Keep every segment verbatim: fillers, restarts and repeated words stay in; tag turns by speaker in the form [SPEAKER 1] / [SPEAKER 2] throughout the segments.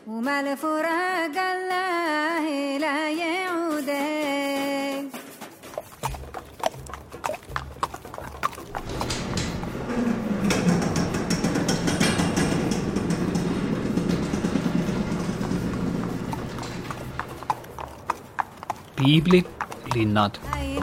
[SPEAKER 1] وما لفراق الله لا يعودك.
[SPEAKER 2] Piibli linnad.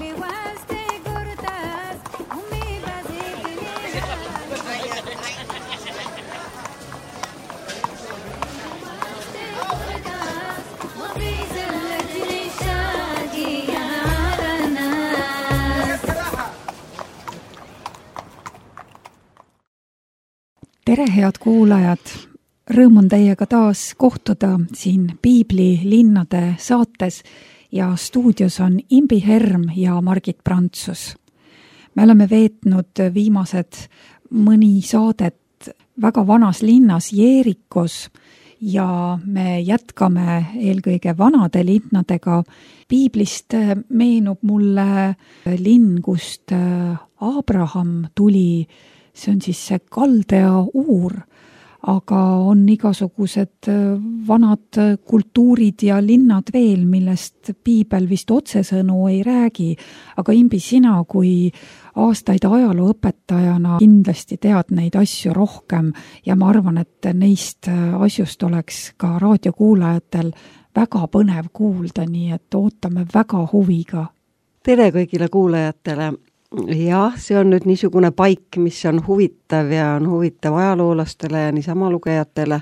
[SPEAKER 3] Tere, head kuulajad! Rõõm on teiega taas kohtuda siin Piibli linnade saates ja stuudios on Imbi Herm ja Margit Prantsus. Me oleme veetnud viimased mõni saadet väga vanas linnas Jeerikos ja me jätkame eelkõige vanade linnadega. Piiblist meenub mulle linn, kust Abraham tuli. See on siis see Kaldea Uur, aga on igasugused vanad kultuurid ja linnad veel, millest piibel vist otsesõnu ei räägi. Aga Imbi, sina kui aastaid ajalooõpetajana kindlasti tead neid asju rohkem ja ma arvan, et neist asjust oleks ka raadiokuulajatel väga põnev kuulda, nii et ootame väga huviga.
[SPEAKER 4] Tere kõigile kuulajatele! Jah, see on nüüd niisugune paik, mis on huvitav ja on huvitav ajaloolastele ja niisama lugejatele.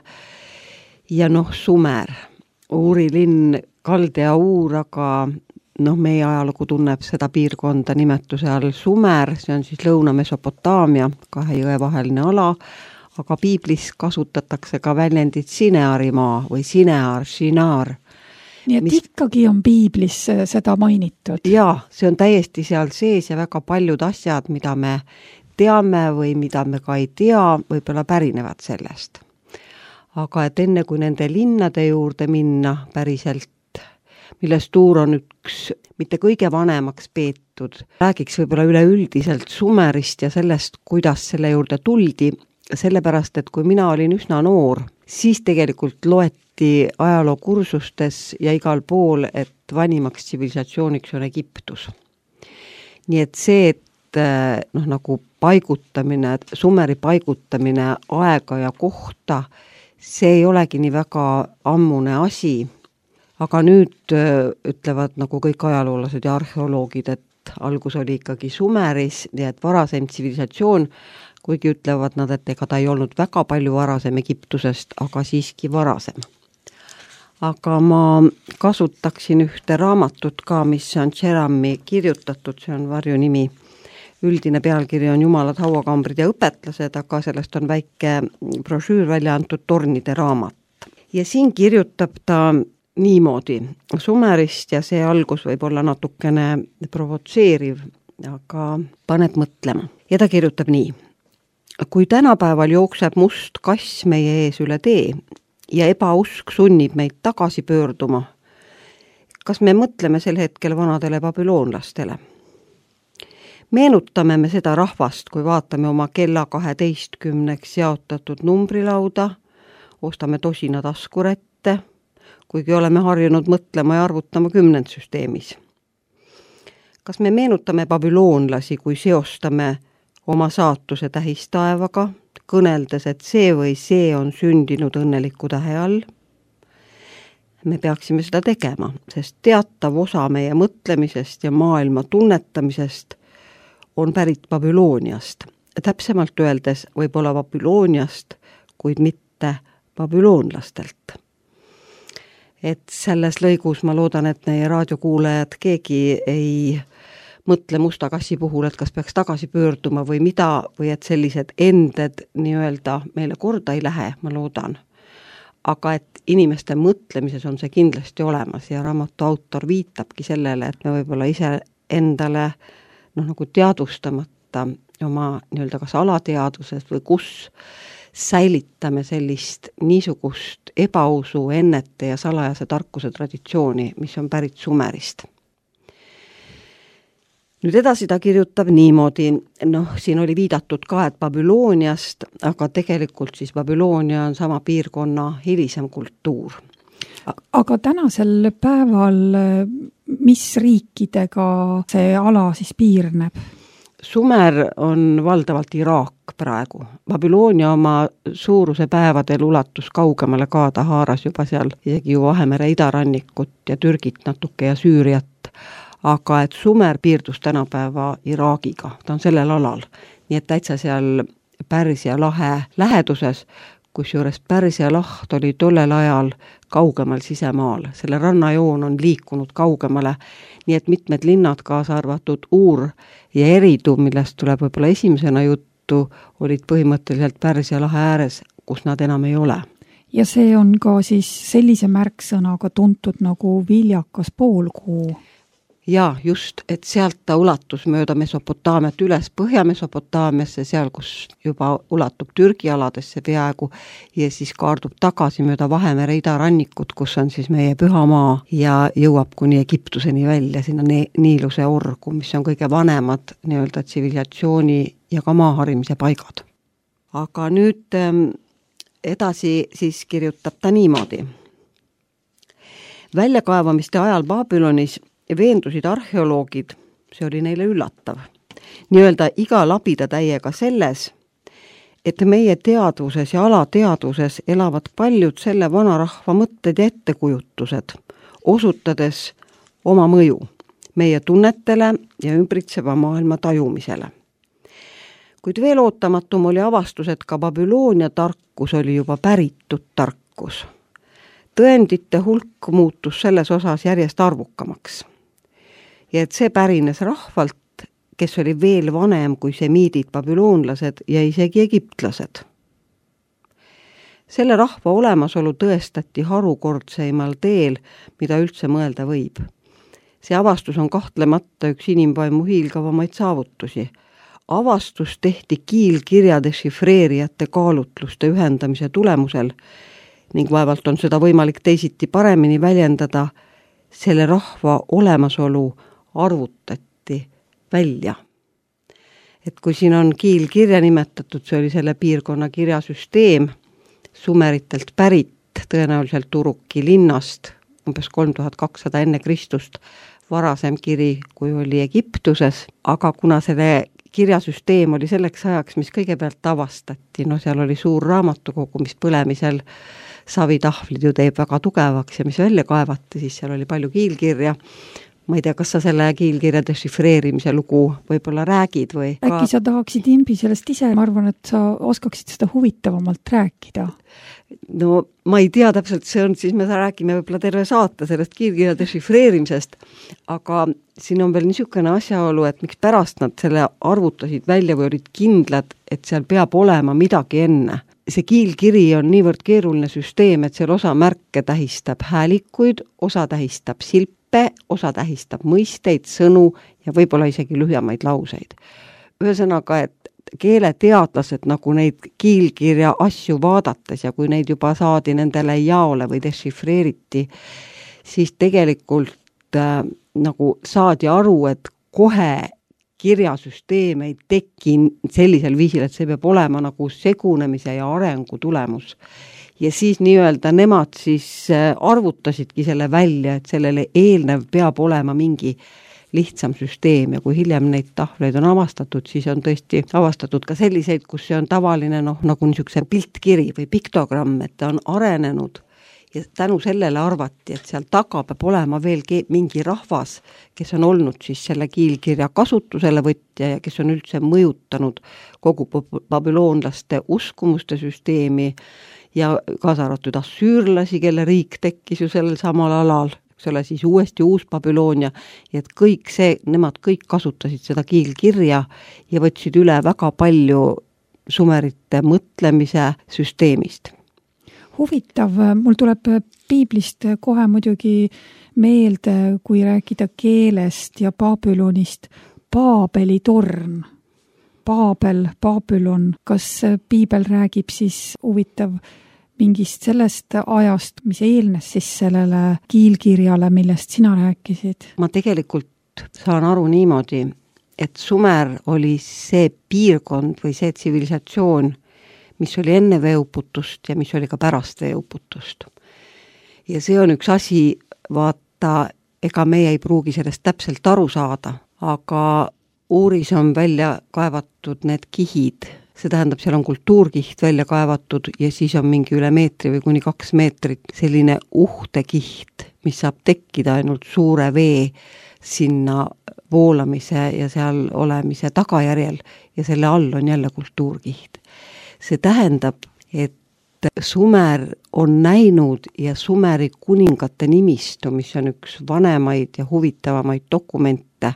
[SPEAKER 4] Ja noh, Sumer, Uuri linn, Kaldea Uur, aga noh, meie ajalugu tunneb seda piirkonda nimetuse all Sumer, see on siis Lõuna-Mesopotaamia, kahe jõe vaheline ala, aga piiblis kasutatakse ka väljendit Sinearimaa või Sinear, Shinar.
[SPEAKER 3] Nii et mis... ikkagi on piiblis seda mainitud.
[SPEAKER 4] Jaa, see on täiesti seal sees ja väga paljud asjad, mida me teame või mida me ka ei tea, võib-olla pärinevad sellest. Aga et enne kui nende linnade juurde minna päriselt, millest Uur on üks mitte kõige vanemaks peetud, räägiks võib-olla üleüldiselt Sumerist ja sellest, kuidas selle juurde tuldi, sellepärast, et kui mina olin üsna noor, siis tegelikult loeti ajalookursustes ja igal pool, et vanimaks tsivilisatsiooniks on Egiptus. Nii et see, et noh, nagu paigutamine, Sumeri paigutamine aega ja kohta, see ei olegi nii väga ammune asi. Aga nüüd ütlevad nagu kõik ajaloolased ja arheoloogid, et algus oli ikkagi Sumeris, nii et varasem tsivilisatsioon, kuigi ütlevad nad, et ega ta ei olnud väga palju varasem Egiptusest, aga siiski varasem. Aga ma kasutaksin ühte raamatut ka, mis on Jerami kirjutatud, see on varjunimi. Üldine pealkiri on Jumalad, hauakambrid ja õpetlased, aga sellest on väike brošüür välja antud Tornide raamat. Ja siin kirjutab ta niimoodi Sumerist ja see algus võib olla natukene provotseeriv, aga paneb mõtlema. Ja ta kirjutab nii. Kui tänapäeval jookseb must kass meie ees üle tee ja ebausk sunnib meid tagasi pöörduma, kas me mõtleme sel hetkel vanadele babüloonlastele? Meenutame me seda rahvast, kui vaatame oma kella kaheteistkümneks jaotatud numbrilauda, ostame tosina taskurette, kuigi oleme harjunud mõtlema ja arvutama kümnendsüsteemis. Kas me meenutame babüloonlasi, kui seostame oma saatuse tähistaevaga, kõneldes, et see või see on sündinud õnneliku tähe all? Me peaksime seda tegema, sest teatav osa meie mõtlemisest ja maailma tunnetamisest on pärit Babülooniast. Täpsemalt öeldes võib olla Babülooniast, kuid mitte babüloonlastelt. Et selles lõigus ma loodan, et meie raadiokuulajad keegi ei mõtle musta kassi puhul, et kas peaks tagasi pöörduma või mida, või et sellised ended nii-öelda meile korda ei lähe, ma loodan. Aga et inimeste mõtlemises on see kindlasti olemas ja raamatu autor viitabki sellele, et me võib-olla ise endale noh, nagu teadvustamata oma nii-öelda kas alateaduses või kus säilitame sellist niisugust ebausu, ennete ja salajase tarkuse traditsiooni, mis on pärit Sumerist. nüüd edasi ta kirjutab niimoodi, noh, siin oli viidatud ka, et Babyloniast, aga tegelikult siis Babyloonia on sama piirkonna hilisem kultuur.
[SPEAKER 3] Aga tänasel päeval, mis riikidega see ala siis piirneb?
[SPEAKER 4] Sumer on valdavalt Iraak praegu. Babyloonia oma suuruse päevadel ulatus kaugemale ka, ta haaras juba seal isegi ju Vahemere idarannikut ja Türgit natuke ja Süüriat. Aga et Sumer piirdus tänapäeva Iraagiga, ta on sellel alal. Nii et täitsa seal Pärsia lahe läheduses, kusjuures Pärsia laht oli tollel ajal kaugemal sisemaal. Selle rannajoon on liikunud kaugemale, nii et mitmed linnad, kaasa arvatud Uur ja Eridu, millest tuleb võib-olla esimesena juttu, olid põhimõtteliselt Pärsia lahe ääres, kus nad enam ei ole.
[SPEAKER 3] Ja see on ka siis sellise märksõnaga tuntud nagu viljakas poolkuu.
[SPEAKER 4] Ja just, et sealt ta ulatus mööda Mesopotaamiat üles Põhja-Mesopotaamiasse, seal, kus juba ulatub Türgi aladesse peaaegu ja siis kaardub tagasi mööda Vahemere idarannikut, kus on siis meie pühamaa ja jõuab kuni Egiptuseni välja, sinna Niiluse orgu, mis on kõige vanemad nii-öelda tsivilisatsiooni ja ka maaharimise paigad. Aga nüüd edasi siis kirjutab ta niimoodi. Väljakaevamiste ajal Babylonis veendusid arheoloogid, see oli neile üllatav, nii-öelda iga labida täiega selles, et meie teadvuses ja alateadvuses elavad paljud selle vanarahva mõtted ja ettekujutused, osutades oma mõju meie tunnetele ja ümbritseva maailma tajumisele. Kuid veel ootamatum oli avastus, et ka Babyloonia tarkus oli juba päritud tarkus. Tõendite hulk muutus selles osas järjest arvukamaks. Ja et see pärines rahvalt, kes oli veel vanem kui semiidid, babüloonlased ja isegi egiptlased. Selle rahva olemasolu tõestati harukordseimal teel, mida üldse mõelda võib. See avastus on kahtlemata üks inimvaimu hiilgavamaid saavutusi. Avastus tehti kiilkirjade šifreerijate kaalutluste ühendamise tulemusel ning vaevalt on seda võimalik teisiti paremini väljendada, selle rahva olemasolu arvutati välja. Et kui siin on kiilkirja nimetatud, see oli selle piirkonna kirjasüsteem, sumeritelt pärit, tõenäoliselt Uruki linnast, umbes kolm tuhat kakssada enne Kristust, varasem kiri, kui oli Egiptuses, aga kuna selle kirjasüsteem oli selleks ajaks, mis kõigepealt avastati, no seal oli suur raamatukogu, mis põlemisel savitahvlid ju teeb väga tugevaks ja mis välja kaevati, siis seal oli palju kiilkirja. Ma ei tea, kas sa selle kiilkirjade šifreerimise lugu võib-olla räägid või?
[SPEAKER 3] Äkki sa tahaksid Imbi sellest ise, ma arvan, et sa oskaksid seda huvitavamalt rääkida.
[SPEAKER 4] No ma ei tea täpselt, see on, siis me räägime võib-olla terve saate sellest kiilkirjade šifreerimisest, aga siin on veel niisugune asjaolu, et miks pärast nad selle arvutasid välja või olid kindlad, et seal peab olema midagi enne. See kiilkiri on niivõrd keeruline süsteem, et seal osa märke tähistab häälikuid, osa tähistab silpe, osa tähistab mõisteid, sõnu ja võib-olla isegi lühemaid lauseid. Ühesõnaga, et keeleteadlased nagu neid kiilkirja asju vaadates ja kui neid juba saadi nendele jaole või dešifreeriti, siis tegelikult äh, nagu saadi aru, et kohe kirjasüsteem ei teki sellisel viisil, et see peab olema nagu segunemise ja arengu tulemus. Ja siis nii-öelda nemad siis arvutasidki selle välja, et sellele eelnev peab olema mingi lihtsam süsteem ja kui hiljem neid tahvleid on avastatud, siis on tõesti avastatud ka selliseid, kus see on tavaline noh, nagu niisuguse piltkiri või piktogramm, et ta on arenenud ja tänu sellele arvati, et seal taga peab olema veel mingi rahvas, kes on olnud siis selle kiilkirja kasutusele võtja ja kes on üldse mõjutanud kogu babüloonlaste uskumuste süsteemi ja kaasa arvatud assüürlasi, kelle riik tekkis ju sellel samal alal, eks ole, siis uuesti uus Babyloonia, ja et kõik see, nemad kõik kasutasid seda kiilkirja ja võtsid üle väga palju sumerite mõtlemise süsteemist.
[SPEAKER 3] Huvitav, mul tuleb piiblist kohe muidugi meelde, kui rääkida keelest ja Babylonist, Paabeli torn. Paabel, Babylon, kas piibel räägib siis huvitav mingist sellest ajast, mis eelnes siis sellele kiilkirjale, millest sina rääkisid?
[SPEAKER 4] Ma tegelikult saan aru niimoodi, et Sumer oli see piirkond või see tsivilisatsioon, mis oli enne veeuputust ja mis oli ka pärast veeuputust. Ja see on üks asi, vaata, ega meie ei pruugi sellest täpselt aru saada, aga uuris on välja kaevatud need kihid, see tähendab, seal on kultuurkiht välja kaevatud ja siis on mingi üle meetri või kuni kaks meetrit selline uhtekiht, mis saab tekkida ainult suure vee sinna voolamise ja seal olemise tagajärjel ja selle all on jälle kultuurkiht. See tähendab, et Sumer on näinud ja Sumeri kuningate nimistu, mis on üks vanemaid ja huvitavamaid dokumente,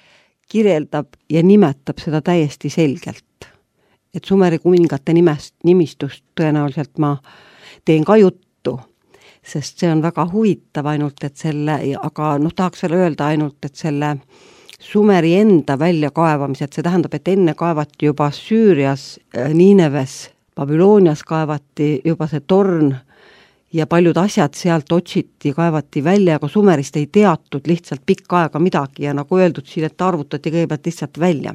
[SPEAKER 4] kirjeldab ja nimetab seda täiesti selgelt. Et Sumeri kuningate nimest, nimistust tõenäoliselt ma teen ka juttu, sest see on väga huvitav ainult, et selle, aga noh, tahaks veel öelda ainult, et selle Sumeri enda väljakaevamised, see tähendab, et enne kaevati juba Süürias, Niineves, Babylonias kaevati juba see torn ja paljud asjad sealt otsiti, kaevati välja, aga Sumerist ei teatud lihtsalt pikka aega midagi ja nagu öeldud siin, et arvutati kõigepealt lihtsalt välja.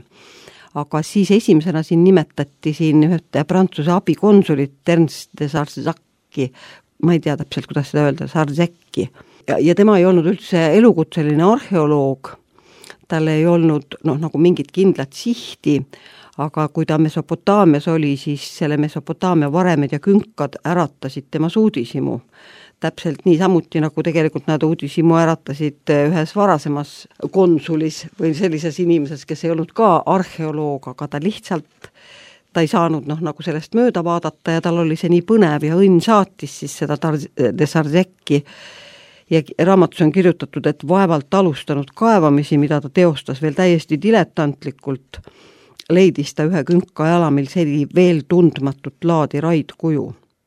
[SPEAKER 4] Aga siis esimesena siin nimetati siin ühte Prantsuse abikonsulit Ernst de Sarzaki, ma ei tea täpselt, kuidas seda öelda, Sarzeki. Ja, ja tema ei olnud üldse elukutseline arheoloog, tal ei olnud noh, nagu mingit kindlat sihti, aga kui ta Mesopotaamias oli, siis selle Mesopotaamia varemed ja künkad äratasid tema uudishimu. Täpselt nii samuti, nagu tegelikult nad uudishimu äratasid ühes varasemas konsulis või sellises inimeses, kes ei olnud ka arheoloog, aga ta lihtsalt ta ei saanud noh, nagu sellest mööda vaadata ja tal oli see nii põnev ja õnn saatis siis seda de Sarzeki ja raamatus on kirjutatud, et vaevalt alustanud kaevamisi, mida ta teostas veel täiesti diletantlikult, leidis ta ühe künka jalamil seli veel tundmatut laadi raidkuju.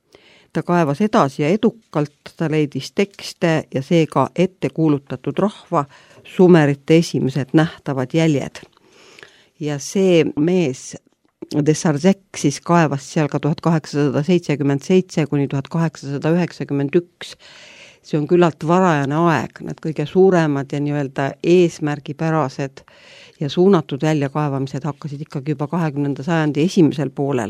[SPEAKER 4] Ta kaevas edasi ja edukalt, ta leidis tekste ja seega ette kuulutatud rahva Sumerite esimesed nähtavad jäljed. Ja see mees de Sarzek siis kaevas seal ka tuhat kaheksasada seitsekümmend seitse kuni tuhat kaheksasada üheksakümmend üks. See on küllalt varajane aeg, need kõige suuremad ja nii-öelda eesmärgipärased ja suunatud väljakaevamised hakkasid ikkagi juba kahekümnenda sajandi esimesel poolel.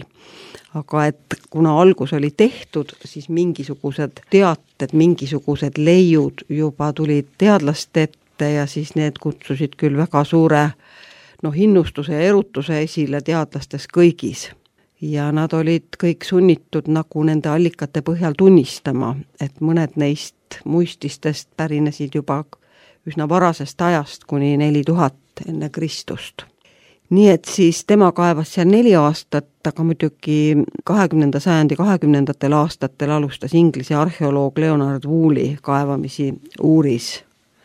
[SPEAKER 4] Aga et kuna algus oli tehtud, siis mingisugused teated, mingisugused leiud juba tulid teadlaste ette ja siis need kutsusid küll väga suure no, hinnustuse ja erutuse esile teadlastes kõigis. Ja nad olid kõik sunnitud nagu nende allikate põhjal tunnistama, et mõned neist muististest pärinesid juba üsna varasest ajast kuni neli tuhat enne Kristust. Nii et siis tema kaevas seal neli aastat, aga muidugi kahekümnenda sajandi kahekümnendatel aastatel alustas Inglise arheoloog Leonard Woolley kaevamisi uuris.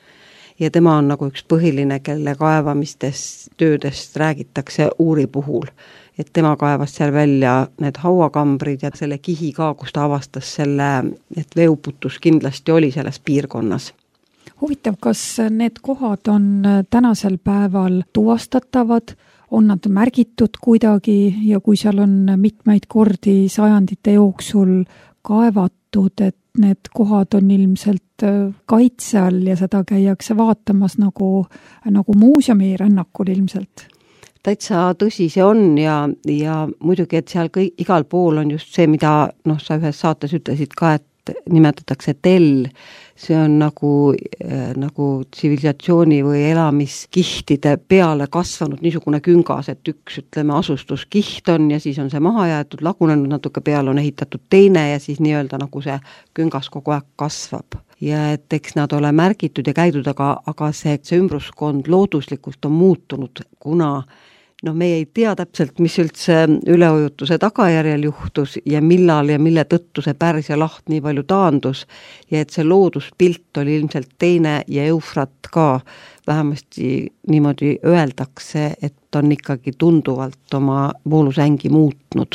[SPEAKER 4] Ja tema on nagu üks põhiline, kelle kaevamistest töödest räägitakse uuri puhul. Et tema kaevas seal välja need hauakambrid ja selle kihi ka, kus ta avastas selle, et veeuputus kindlasti oli selles piirkonnas.
[SPEAKER 3] Huvitav, kas need kohad on tänasel päeval tuvastatavad, on nad märgitud kuidagi ja kui seal on mitmeid kordi sajandite jooksul kaevatud, et need kohad on ilmselt kaitse all ja seda käiakse vaatamas nagu, nagu muuseumi rännakul ilmselt?
[SPEAKER 4] Täitsa tõsi see on ja, ja muidugi, et seal kõik, igal pool on just see, mida noh, sa ühes saates ütlesid ka, et nimetatakse tell, see on nagu, nagu tsivilisatsiooni või elamiskihtide peale kasvanud niisugune küngas, et üks, ütleme, asustuskiht on ja siis on see maha jäetud, lagunenud natuke peale, on ehitatud teine ja siis nii-öelda nagu see küngas kogu aeg kasvab. Ja et eks nad ole märgitud ja käidud, aga, aga see, see ümbruskond looduslikult on muutunud, kuna no me ei tea täpselt, mis üldse üleujutuse tagajärjel juhtus ja millal ja mille tõttu see Pärsia laht nii palju taandus ja et see looduspilt oli ilmselt teine ja Eufrat ka, vähemasti niimoodi öeldakse, et on ikkagi tunduvalt oma voolusängi muutnud.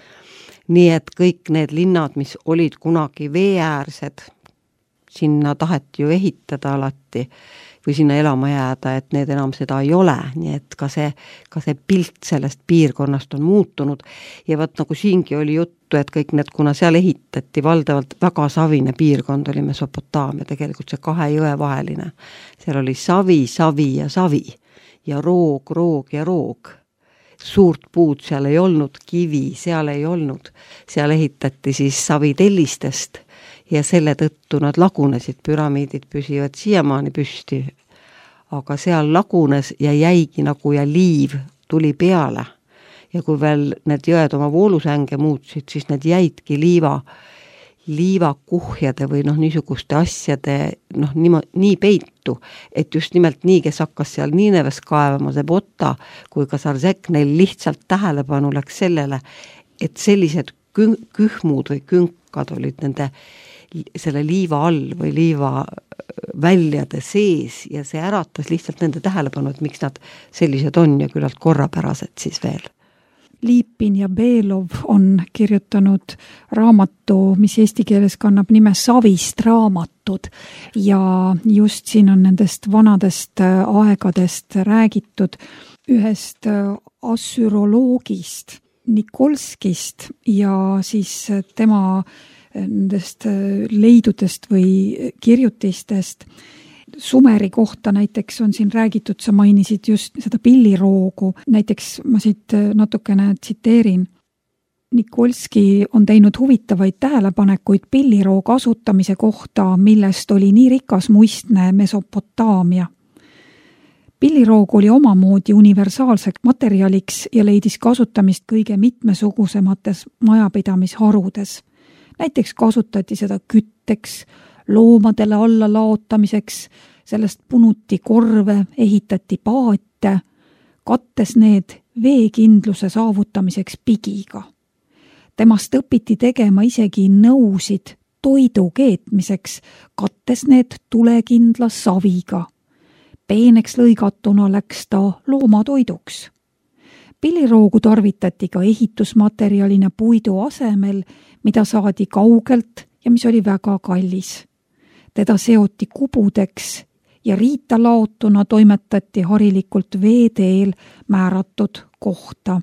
[SPEAKER 4] Nii et kõik need linnad, mis olid kunagi veeäärsed, sinna taheti ju ehitada alati või sinna elama jääda, et need enam seda ei ole, nii et ka see, ka see pilt sellest piirkonnast on muutunud ja vaat nagu siingi oli juttu, et kõik need, kuna seal ehitati valdavalt väga savine piirkond oli Mesopotaamia, tegelikult see kahe jõe vaheline, seal oli savi, savi ja savi ja roog, roog ja roog. Suurt puud seal ei olnud, kivi seal ei olnud, seal ehitati siis savitellistest ja selle tõttu nad lagunesid, püramiidid püsivad siiamaani püsti, aga seal lagunes ja jäigi nagu ja liiv tuli peale ja kui veel need jõed oma voolusänge muutsid, siis need jäidki liiva, liivakuhjade või noh, niisuguste asjade noh, nii, nii peitu, et just nimelt nii, kes hakkas seal Niineves kaevama, see Bota kui ka Sarzek, neil lihtsalt tähelepanu läks sellele, et sellised kü- kühmud või künkad olid nende selle liiva all või liiva väljade sees ja see äratas lihtsalt nende tähelepanu, et miks nad sellised on ja küllalt korrapärased siis veel.
[SPEAKER 3] Liipin ja Beelov on kirjutanud raamatu, mis eesti keeles kannab nime Savist raamatud ja just siin on nendest vanadest aegadest räägitud ühest assüroloogist Nikolskist ja siis tema nendest leidudest või kirjutistest. Sumeri kohta näiteks on siin räägitud, sa mainisid just seda pilliroogu, näiteks ma siit natukene tsiteerin. Nikolski on teinud huvitavaid tähelepanekuid pilliroo kasutamise kohta, millest oli nii rikas muistne Mesopotaamia. Pilliroog oli omamoodi universaalseks materjaliks ja leidis kasutamist kõige mitmesugusemates majapidamisharudes. Näiteks kasutati seda kütteks, loomadele alla laotamiseks, sellest punuti korve, ehitati paate, kattes need veekindluse saavutamiseks pigiga. Temast õpiti tegema isegi nõusid toidu keetmiseks, kattes need tulekindla saviga. Peeneks lõigatuna läks ta loomatoiduks. Pilliroogu tarvitati ka ehitusmaterjalina puidu asemel, mida saadi kaugelt ja mis oli väga kallis. Teda seoti kubudeks ja riita laotuna toimetati harilikult veeteel määratud kohta.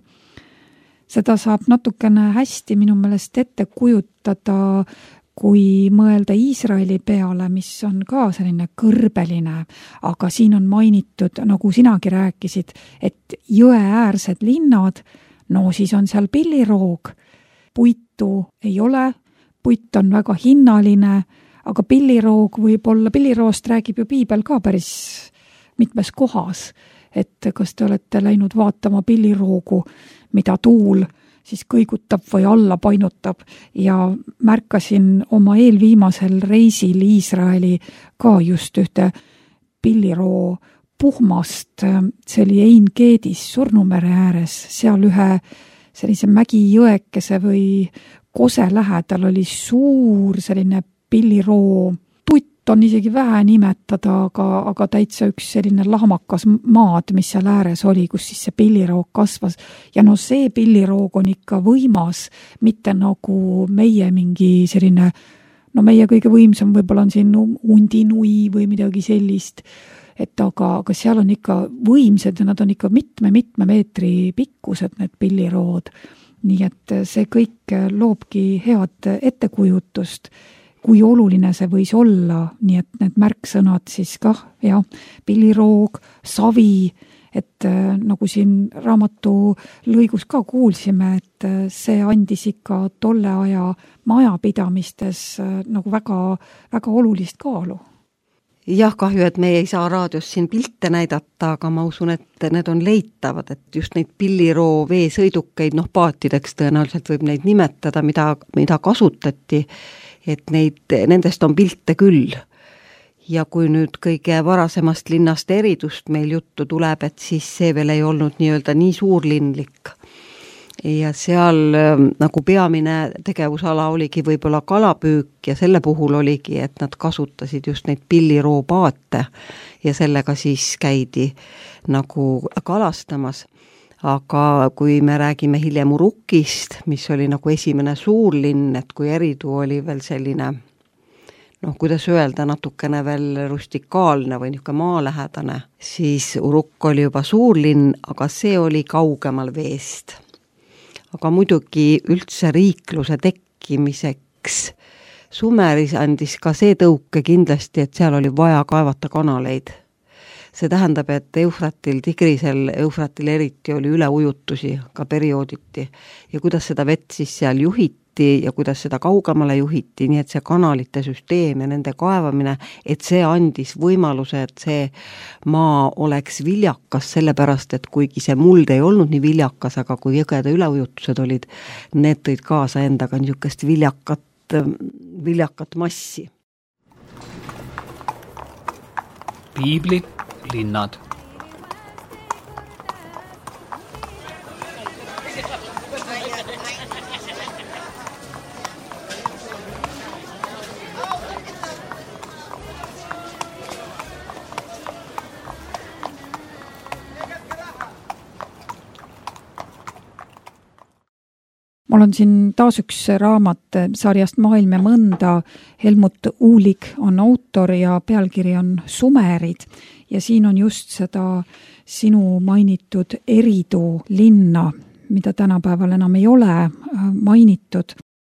[SPEAKER 3] Seda saab natukene hästi minu meelest ette kujutada, kui mõelda Iisraeli peale, mis on ka selline kõrbeline, aga siin on mainitud, nagu sinagi rääkisid, et jõeäärsed linnad, no siis on seal pilliroog, puitu ei ole, puit on väga hinnaline, aga pilliroog võib olla, pilliroost räägib ju piibel ka päris mitmes kohas, et kas te olete läinud vaatama pilliroogu, mida tuul siis kõigutab või alla painutab ja märkasin oma eelviimasel reisil Iisraeli ka just ühte pilliroo puhmast, see oli Ein-Geedis Surnumere ääres, seal ühe sellise mägijõekese või kose lähedal oli suur selline pilliroo, tutt on isegi vähe nimetada, aga, aga täitsa üks selline lahmakas maad, mis seal ääres oli, kus siis see pilliroog kasvas. Ja no see pilliroog on ikka võimas, mitte nagu meie mingi selline, no meie kõige võimsam võib-olla on siin undinui või midagi sellist, et aga, aga seal on ikka võimsad ja nad on ikka mitme-mitme meetri pikkused, need pillirood. Nii et see kõik loobki head ettekujutust, kui oluline see võis olla, nii et need märksõnad siis kah, jah, pilliroog, savi, et nagu siin raamatu lõigus ka kuulsime, et see andis ikka tolle aja majapidamistes nagu väga, väga olulist kaalu.
[SPEAKER 4] Jah, kahju, et me ei saa raadios siin pilte näidata, aga ma usun, et need on leitavad, et just neid pilliroo veesõidukeid, noh paatideks tõenäoliselt võib neid nimetada, mida, mida kasutati, et neid, nendest on pilte küll. Ja kui nüüd kõige varasemast linnast eridust meil juttu tuleb, et siis see veel ei olnud nii-öelda nii suurlinlik. Ja seal nagu peamine tegevusala oligi võib-olla kalapüük ja selle puhul oligi, et nad kasutasid just neid pilliroo paate ja sellega siis käidi nagu kalastamas. Aga kui me räägime hiljem Urukist, mis oli nagu esimene suurlinn, et kui Eridu oli veel selline, noh, kuidas öelda, natukene veel rustikaalne või niisugune maalähedane, siis Uruk oli juba suurlinn, aga see oli kaugemal veest. Aga muidugi üldse riikluse tekkimiseks Sumeris andis ka see tõuke kindlasti, et seal oli vaja kaevata kanaleid. see tähendab, et Eufratil, Tigrisel, Eufratil eriti oli üleujutusi ka periooditi ja kuidas seda vett siis seal juhiti ja kuidas seda kaugemale juhiti, nii et see kanalite süsteem ja nende kaevamine, et see andis võimaluse, et see maa oleks viljakas, sellepärast, et kuigi see muld ei olnud nii viljakas, aga kui jõgede üleujutused olid, need tõid kaasa endaga niisugust viljakat, viljakat massi.
[SPEAKER 2] Piibli linnad.
[SPEAKER 3] Mul on siin taas üks raamat sarjast Maailm ja mõnda. Helmut Uulig on autor ja pealkiri on Sumerid ja siin on just seda sinu mainitud Eridu linna, mida tänapäeval enam ei ole mainitud.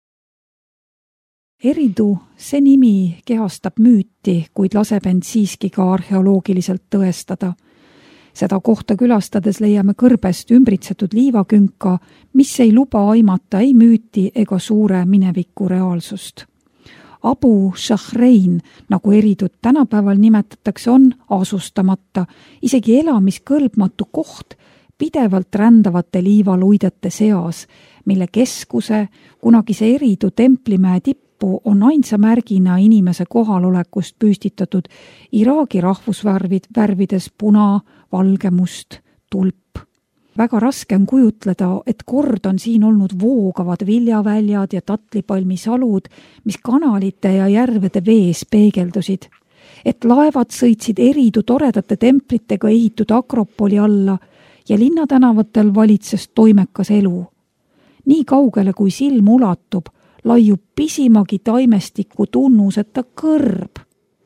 [SPEAKER 3] Eridu, see nimi kehastab müüti, kuid laseb end siiski ka arheoloogiliselt tõestada. Seda kohta külastades leiame kõrbest ümbritsetud liivakünka, mis ei luba aimata ei müüti ega suure mineviku reaalsust. Abu Shahrein, nagu Eridut tänapäeval nimetatakse, on asustamata, isegi elamiskõlbmatu koht pidevalt rändavate liivaluidete seas, mille keskuse, kunagise Eridu templimäe tippu on ainsa märgina inimese kohalolekust püstitatud Iraagi rahvusvärvid värvides puna, valge, must, tulp. Väga raske on kujutleda, et kord on siin olnud voogavad viljaväljad ja tatlipalmisalud, mis kanalite ja järvede vees peegeldusid. Et laevad sõitsid Eridu toredate templitega ehitud Akropoli alla ja linnatänavatel valitses toimekas elu. Nii kaugele, kui silm ulatub, laiub pisimagi taimestiku tunnuseta kõrb.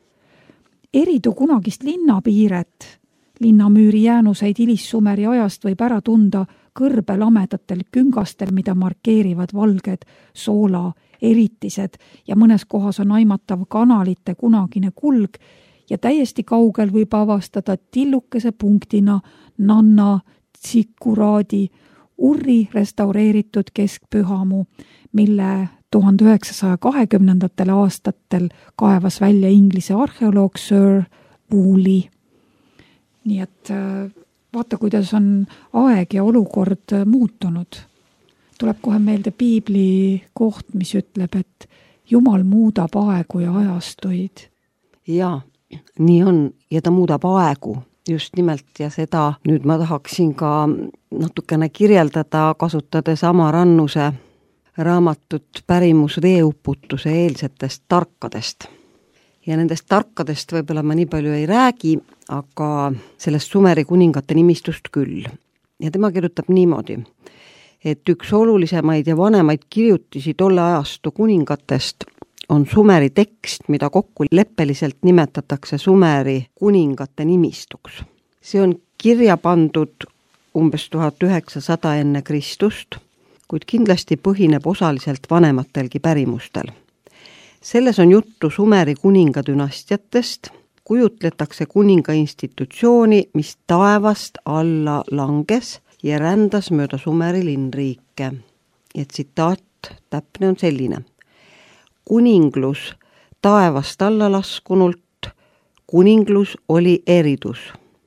[SPEAKER 3] Eridu kunagist linnapiiret, linnamüüri jäänuseid Hilissumeri ajast võib ära tunda kõrbe lamedatel küngastel, mida markeerivad valged soola, eritised ja mõnes kohas on aimatav kanalite kunagine kulg ja täiesti kaugel võib avastada tillukese punktina Nanna Tsikuraadi Urri restaureeritud keskpühamu, mille tuhande üheksasaja kahekümnendatel aastatel kaevas välja Inglise arheoloog Sir Woolley. Nii et vaata, kuidas on aeg ja olukord muutunud. Tuleb kohe meelde piibli koht, mis ütleb, et Jumal muudab aegu ja ajastuid.
[SPEAKER 4] Jaa, nii on ja ta muudab aegu just nimelt ja seda nüüd ma tahaksin ka natukene kirjeldada, kasutades Ama Rannuse raamatut Pärimus veeuputuse eelsetest tarkadest. Ja nendest tarkadest võib-olla ma nii palju ei räägi, aga sellest Sumeri kuningate nimistust küll. Ja tema kirjutab niimoodi, et üks olulisemaid ja vanemaid kirjutisi tolle ajastu kuningatest on Sumeri tekst, mida kokku leppeliselt nimetatakse Sumeri kuningate nimistuks. See on kirja pandud umbes tuhat üheksasada enne Kristust, kuid kindlasti põhineb osaliselt vanematelgi pärimustel. Selles on juttu Sumeri kuningadünastiatest, kujutletakse kuninga institutsiooni, mis taevast alla langes ja rändas mööda Sumeri linnriike. Ja tsitaat täpne on selline. Kuninglus taevast alla laskunult, kuninglus oli Eridus.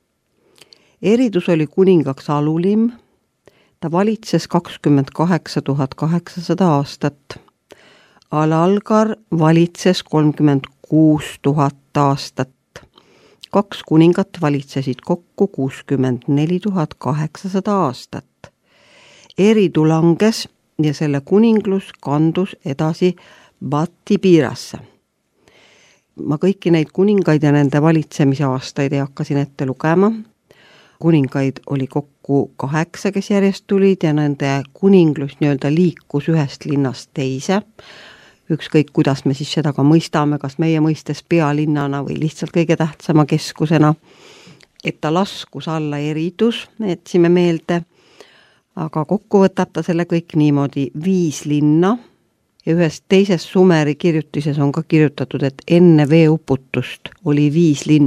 [SPEAKER 4] Eridus oli kuningaks Alulim, ta valitses kakskümmend kaheksa tuhat kaheksasada aastat. Alalgar valitses kolmkümmend kuus tuhat aastat. Kaks kuningat valitsesid kokku kuuskümmend neli tuhat kaheksasada aastat. Eridu langes ja selle kuninglus kandus edasi Bati piirasse. Ma kõiki neid kuningaid ja nende valitsemise aastaid ei hakkasin ette lugema. Kuningaid oli kokku kaheksa, kes järjest tulid ja nende kuninglus nii-öelda liikus ühest linnast teise. Ükskõik, kuidas me siis seda ka mõistame, kas meie mõistes pealinnana või lihtsalt kõige tähtsama keskusena, et ta laskus alla Eridus, me etsime meelde, aga kokku võtab ta selle kõik niimoodi viis linna ja ühes teises Sumeri kirjutises on ka kirjutatud, et enne veeuputust oli viis linna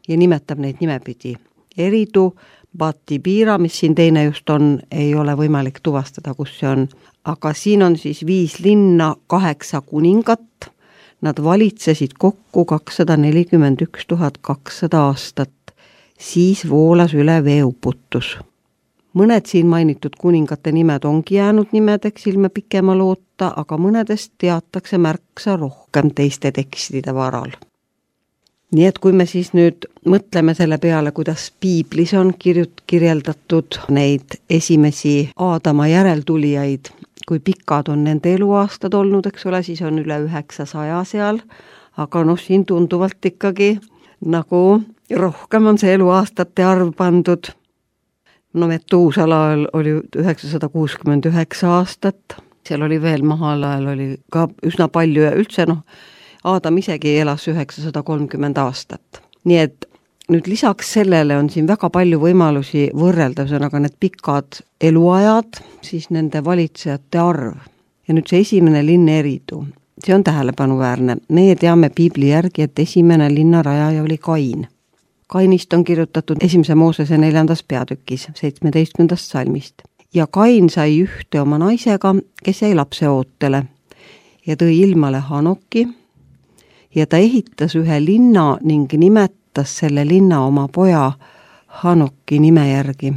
[SPEAKER 4] ja nimetab neid nimepidi. Eridu, Batibira, mis siin teine just on, ei ole võimalik tuvastada, kus see on. Aga siin on siis viis linna, kaheksa kuningat. Nad valitsesid kokku kakssada nelikümmend üks tuhat kakssada aastat. Siis voolas üle veeuputus. Mõned siin mainitud kuningate nimed ongi jäänud nimedeks ilma pikema loota, aga mõnedest teatakse märksa rohkem teiste tekstide varal. Nii et kui me siis nüüd mõtleme selle peale, kuidas piiblis on kirjut- kirjeldatud neid esimesi Aadama järeltulijaid, kui pikad on nende eluaastad olnud, eks ole, siis on üle üheksasaja seal, aga noh, siin tunduvalt ikkagi nagu rohkem on see eluaastate arv pandud. No Metuusalal oli üheksasada kuuskümmend üheksa aastat, seal oli veel Mahalal oli ka üsna palju ja üldse noh, Aadam isegi elas üheksasada kolmkümmend aastat. Nii et nüüd lisaks sellele on siin väga palju võimalusi võrrelda, aga need pikad eluajad, siis nende valitsejate arv. Ja nüüd see esimene linn Eridu, see on tähelepanuväärne. Meie teame piibli järgi, et esimene linnarajaja oli Kain. Kainist on kirjutatud esimese Moosese neljandas peatükis, seitsmeteistkümnendast salmist. Ja Kain sai ühte oma naisega, kes jäi lapse ootele ja tõi ilmale Hanoki ja ta ehitas ühe linna ning nimetas selle linna oma poja Hanoki nime järgi.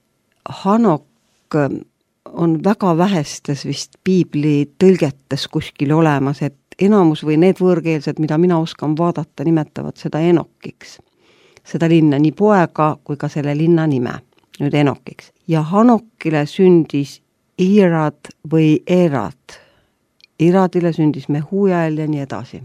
[SPEAKER 4] Hanok on väga vähestes vist piibli tõlgetes kuskil olemas, et enamus või need võõrkeelsed, mida mina oskan vaadata, nimetavad seda Enokiks. Seda linna, nii poega kui ka selle linna nime, nüüd Enokiks. Ja Hanokile sündis Irad või Erad. Iradile sündis Mehujael ja nii edasi.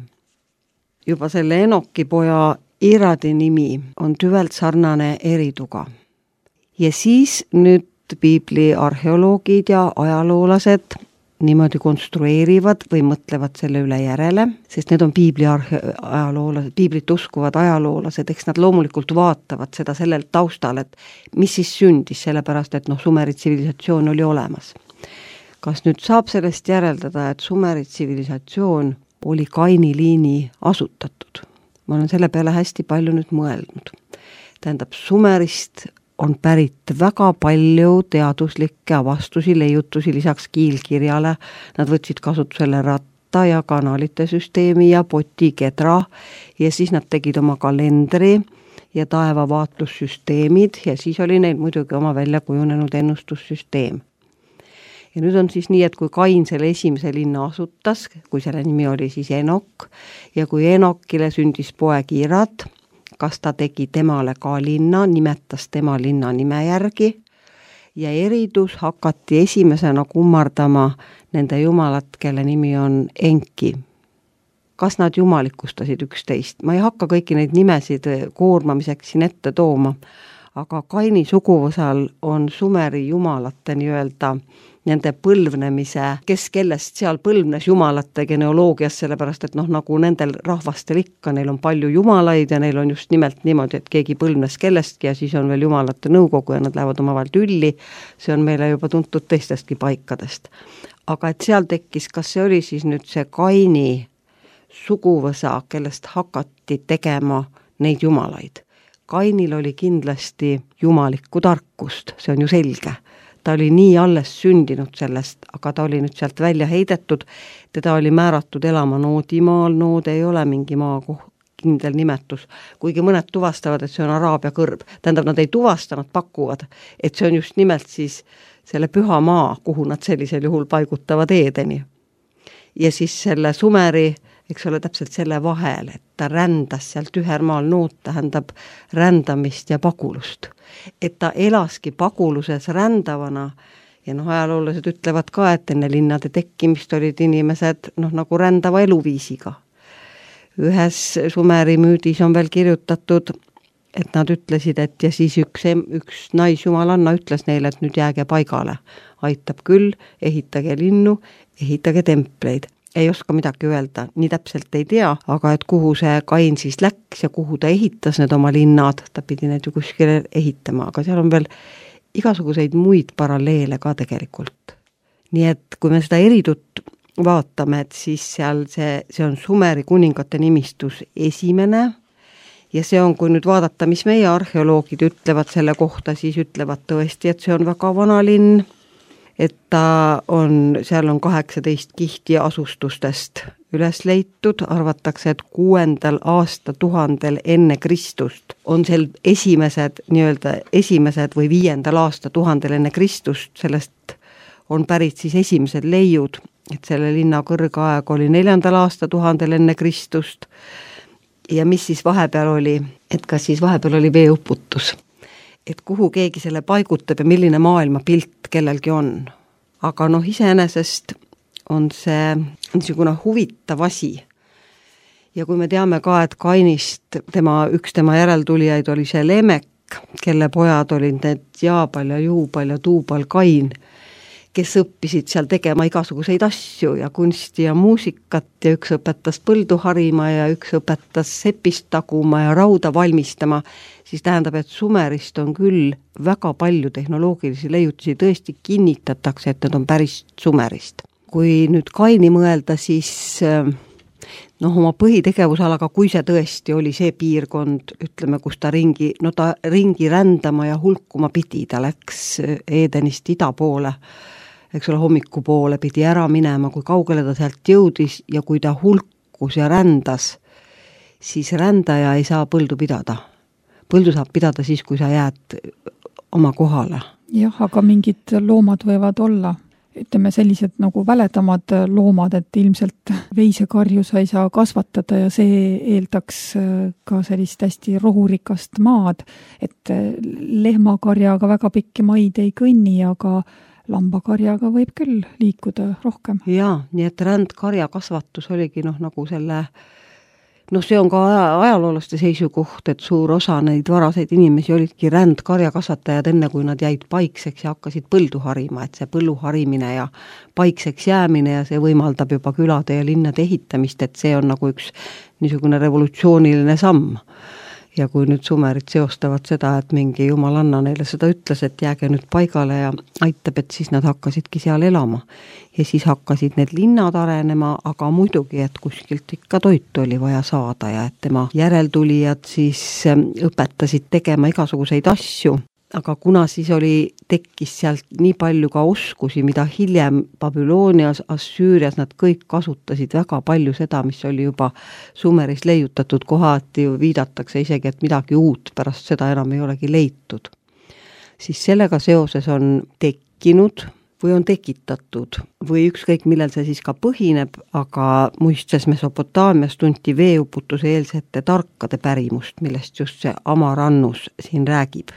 [SPEAKER 4] Juba selle Enoki poja Iradi nimi on tüvelt sarnane Eriduga. Ja siis nüüd piibli arheoloogid ja ajaloolased niimoodi konstrueerivad või mõtlevad selle üle järele, sest need on piibli arhe- ajaloolased, piiblit uskuvad ajaloolased, eks nad loomulikult vaatavad seda sellel taustal, et mis siis sündis, sellepärast et noh, Sumeri tsivilisatsioon oli olemas. Kas nüüd saab sellest järeldada, et Sumeri tsivilisatsioon oli Kaini liini asutatud? Ma olen selle peale hästi palju nüüd mõelnud. Tähendab, Sumerist on pärit väga palju teaduslikke avastusi, leiutusi lisaks kiilkirjale. Nad võtsid kasutusele ratta ja kanalite süsteemi ja poti kedra ja siis nad tegid oma kalendri ja taevavaatlussüsteemid ja siis oli neil muidugi oma välja kujunenud ennustussüsteem. Ja nüüd on siis nii, et kui Kain selle esimese linna asutas, kui selle nimi oli siis Enok ja kui Enokile sündis poeg Irad, kas ta tegi temale ka linna, nimetas tema linna nime järgi ja Eridus hakati esimesena kummardama nende jumalat, kelle nimi on Enki. Kas nad jumalikustasid üksteist? Ma ei hakka kõiki neid nimesid koormamiseks siin ette tooma, aga Kaini suguvõsal on Sumeri jumalate nii-öelda nende põlvnemise, kes kellest seal põlvnes jumalate geneoloogias, sellepärast et noh, nagu nendel rahvastel ikka, neil on palju jumalaid ja neil on just nimelt niimoodi, et keegi põlvnes kellestki ja siis on veel jumalate nõukogu ja nad lähevad omavahel tülli, see on meile juba tuntud teistestki paikadest. Aga et seal tekkis, kas see oli siis nüüd see Kaini suguvõsa, kellest hakati tegema neid jumalaid. Kainil oli kindlasti jumalikku tarkust, see on ju selge. Ta oli nii alles sündinud sellest, aga ta oli nüüd sealt välja heidetud, teda oli määratud elama Noodimaal, Nood ei ole mingi maa kindel nimetus, kuigi mõned tuvastavad, et see on Araabia kõrb. Tähendab, nad ei tuvasta, nad pakuvad, et see on just nimelt siis selle püha maa, kuhu nad sellisel juhul paigutavad Eedeni. Ja siis selle Sumeri, eks ole, täpselt selle vahel, et ta rändas sealt ühermaal, Nood tähendab rändamist ja pagulust. Et ta elaski paguluses rändavana ja noh, ajaloolased ütlevad ka, et enne linnade tekkimist olid inimesed noh, nagu rändava eluviisiga. Ühes Sumeri müüdis on veel kirjutatud, et nad ütlesid, et ja siis üks, üks naisjumalanna ütles neile, et nüüd jääge paigale. Aitab küll, ehitage linnu, ehitage templeid. Ei oska midagi öelda, nii täpselt ei tea, aga et kuhu see Kain siis läks ja kuhu ta ehitas need oma linnad, ta pidi need ju kuskile ehitama, aga seal on veel igasuguseid muid paralleele ka tegelikult. Nii et kui me seda Eridut vaatame, et siis seal see, see on Sumeri kuningate nimistus esimene ja see on, kui nüüd vaadata, mis meie arheoloogid ütlevad selle kohta, siis ütlevad tõesti, et see on väga vana linn, et ta on, seal on kaheksateist kihti asustustest üles leitud, arvatakse, et kuuendal aastatuhandel enne Kristust on seal esimesed, nii-öelda esimesed või viiendal aastatuhandel enne Kristust, sellest on pärit siis esimesed leiud, et selle linna kõrgaeg oli neljandal aastatuhandel enne Kristust ja mis siis vahepeal oli, et kas siis vahepeal oli veeuputus, et kuhu keegi selle paigutab ja milline maailmapilt kellelgi on. Aga noh, iseenesest on see niisugune huvitav asi. Ja kui me teame ka, et Kainist, tema, üks tema järeltulijaid oli see Lemek, kelle pojad olid need Jaabal ja Juubal ja Tuubal Kain, kes õppisid seal tegema igasuguseid asju ja kunsti ja muusikat ja üks õpetas põldu harima ja üks õpetas sepist taguma ja rauda valmistama, siis tähendab, et Sumerist on küll väga palju tehnoloogilisi leiutisi, tõesti kinnitatakse, et need on päris Sumerist. Kui nüüd Kaini mõelda, siis noh, oma põhitegevusalaga, kui see tõesti oli see piirkond, ütleme, kus ta ringi, no ta ringi rändama ja hulkuma pidi, ta läks Edenist ida poole, eks ole, hommiku poole pidi ära minema, kui kaugele ta sealt jõudis ja kui ta hulkus ja rändas, siis rändaja ei saa põldu pidada. Põldu saab pidada siis, kui sa jääd oma kohale.
[SPEAKER 3] Jah, aga mingid loomad võivad olla, ütleme sellised nagu väledamad loomad, et ilmselt veisekarju sa ei saa kasvatada ja see eeldaks ka sellist hästi rohurikast maad, et lehmakarjaga väga pikki maid ei kõnni, aga lambakarjaga võib küll liikuda rohkem.
[SPEAKER 4] Jaa, nii et rändkarja kasvatus oligi noh, nagu selle, noh, see on ka ajaloolaste seisukoht, et suur osa neid varaseid inimesi olidki rändkarja kasvatajad enne, kui nad jäid paikseks ja hakkasid põldu harima, et see põllu harimine ja paikseks jäämine ja see võimaldab juba külade ja linnade ehitamist, et see on nagu üks niisugune revolutsiooniline samm. Ja kui nüüd sumerid seostavad seda, et mingi jumalanna neile seda ütles, et jääge nüüd paigale ja aitab, et siis nad hakkasidki seal elama. Ja siis hakkasid need linnad arenema, aga muidugi, et kuskilt ikka toitu oli vaja saada ja et tema järeltulijad siis õpetasid tegema igasuguseid asju. Aga kuna siis oli, tekkis sealt nii palju ka oskusi, mida hiljem Babylonias, Assüürias nad kõik kasutasid väga palju seda, mis oli juba Sumeris leiutatud, kohati viidatakse isegi, et midagi uut pärast seda enam ei olegi leitud. Siis sellega seoses on tekkinud või on tekitatud või ükskõik millel see siis ka põhineb, aga muistes Mesopotaamias tunti veeuputuse eelsete tarkade pärimust, millest just see Amarannus siin räägib.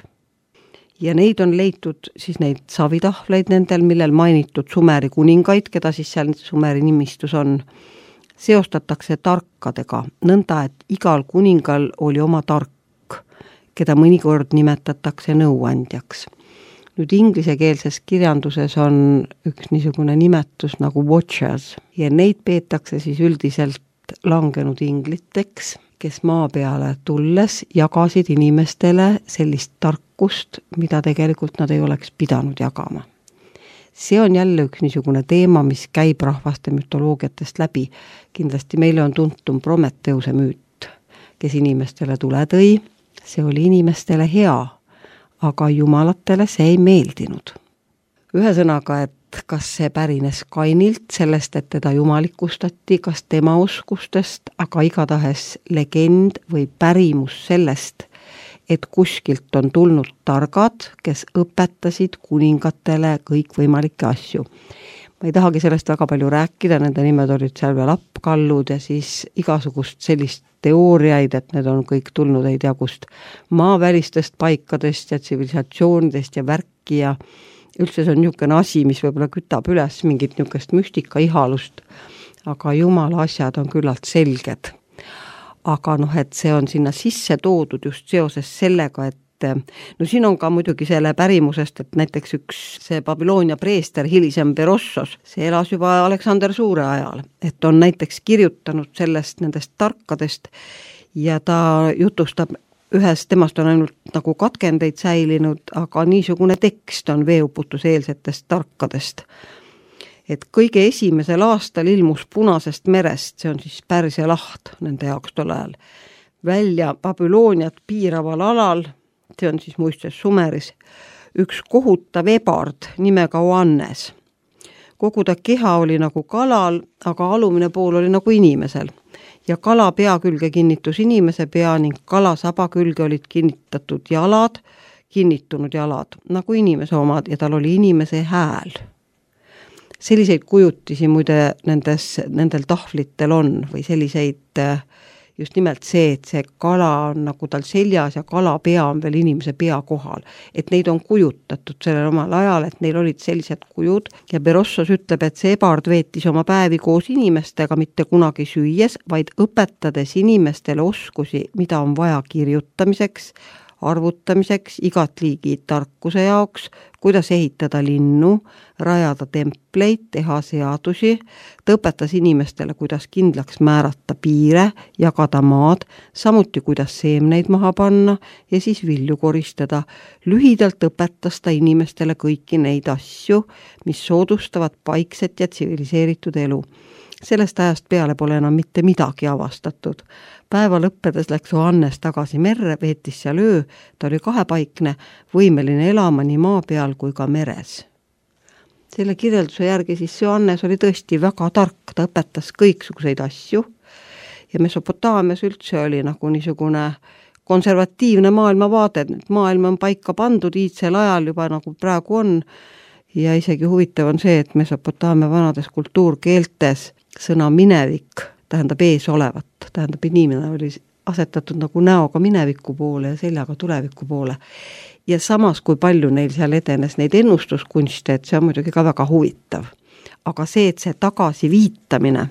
[SPEAKER 4] Ja neid on leitud siis neid savitahvleid nendel, millel mainitud Sumeri kuningaid, keda siis seal Sumeri nimistus on, seostatakse tarkadega, nõnda, et igal kuningal oli oma tark, keda mõnikord nimetatakse nõuandjaks. Nüüd inglisekeelses kirjanduses on üks niisugune nimetus nagu watchers ja neid peetakse siis üldiselt langenud ingliteks, kes maa peale tulles jagasid inimestele sellist tarkust, mida tegelikult nad ei oleks pidanud jagama. See on jälle üks niisugune teema, mis käib rahvaste mütoloogiatest läbi. Kindlasti meile on tuntum Prometheuse müüt, kes inimestele tule tõi. See oli inimestele hea, aga jumalatele see ei meeldinud. Ühesõnaga, et kas see pärines Kainilt sellest, et teda jumalikustati, kas tema oskustest, aga igatahes legend või pärimus sellest, et kuskilt on tulnud targad, kes õpetasid kuningatele kõikvõimalikke asju. Ma ei tahagi sellest väga palju rääkida, nende nimed olid seal veel appkallud ja siis igasugust sellist teooriaid, et need on kõik tulnud ei tea kust maavälistest paikadest ja tsivilisatsioonidest ja värki ja üldse see on niisugune asi, mis võib-olla kütab üles mingit niisugust müstika ihalust, aga jumala asjad on küllalt selged. Aga noh, et see on sinna sisse toodud just seoses sellega, et no siin on ka muidugi selle pärimusest, et näiteks üks see Babyloonia preester hilisem Berossos, see elas juba Aleksander Suure ajal, et on näiteks kirjutanud sellest nendest tarkadest ja ta jutustab ühes, temast on ainult nagu katkendeid säilinud, aga niisugune tekst on veeuputuse eelsetest tarkadest. Et kõige esimesel aastal ilmus Punasest merest, see on siis Pärsia laht nende jaoks tol ajal, välja Babyloniat piiraval alal, see on siis muistes Sumeris, üks kohutav ebard nimega Oannes. Kogu ta keha oli nagu kalal, aga alumine pool oli nagu inimesel. Ja kala pea külge kinnitus inimese pea ning kala saba külge olid kinnitatud jalad, kinnitunud jalad, nagu inimese omad ja tal oli inimese hääl. Selliseid kujutisi muide nendes, nendel tahvlitel on või selliseid just nimelt see, et see kala on nagu tal seljas ja kala pea on veel inimese pea kohal. Et neid on kujutatud sellel omal ajal, et neil olid sellised kujud ja Berossos ütleb, et see ebard veetis oma päevi koos inimestega mitte kunagi süües, vaid õpetades inimestele oskusi, mida on vaja kirjutamiseks, arvutamiseks, igat liigi tarkuse jaoks, kuidas ehitada linnu, rajada templeid, teha seadusi, ta õpetas inimestele, kuidas kindlaks määrata piire, jagada maad, samuti kuidas seemneid maha panna ja siis vilju koristada. Lühidalt õpetas ta inimestele kõiki neid asju, mis soodustavad paikset ja tsiviliseeritud elu. Sellest ajast peale pole enam mitte midagi avastatud. Päeva lõppedes läks Oannes tagasi merre, veetis seal öö, ta oli kahepaikne, võimeline elama nii maa peal kui ka meres. Selle kirjelduse järgi siis see Oannes oli tõesti väga tark, ta õpetas kõiksuguseid asju ja Mesopotaamias üldse oli nagu niisugune konservatiivne maailmavaade, et maailm on paika pandud iidsel ajal juba nagu praegu on ja isegi huvitav on see, et Mesopotaamia vanades kultuurkeeltes sõna minevik tähendab ees olevat, tähendab inimene oli asetatud nagu näoga mineviku poole ja seljaga tuleviku poole. Ja samas, kui palju neil seal edenes neid ennustuskunste, et see on muidugi ka väga huvitav. Aga see, et see tagasi viitamine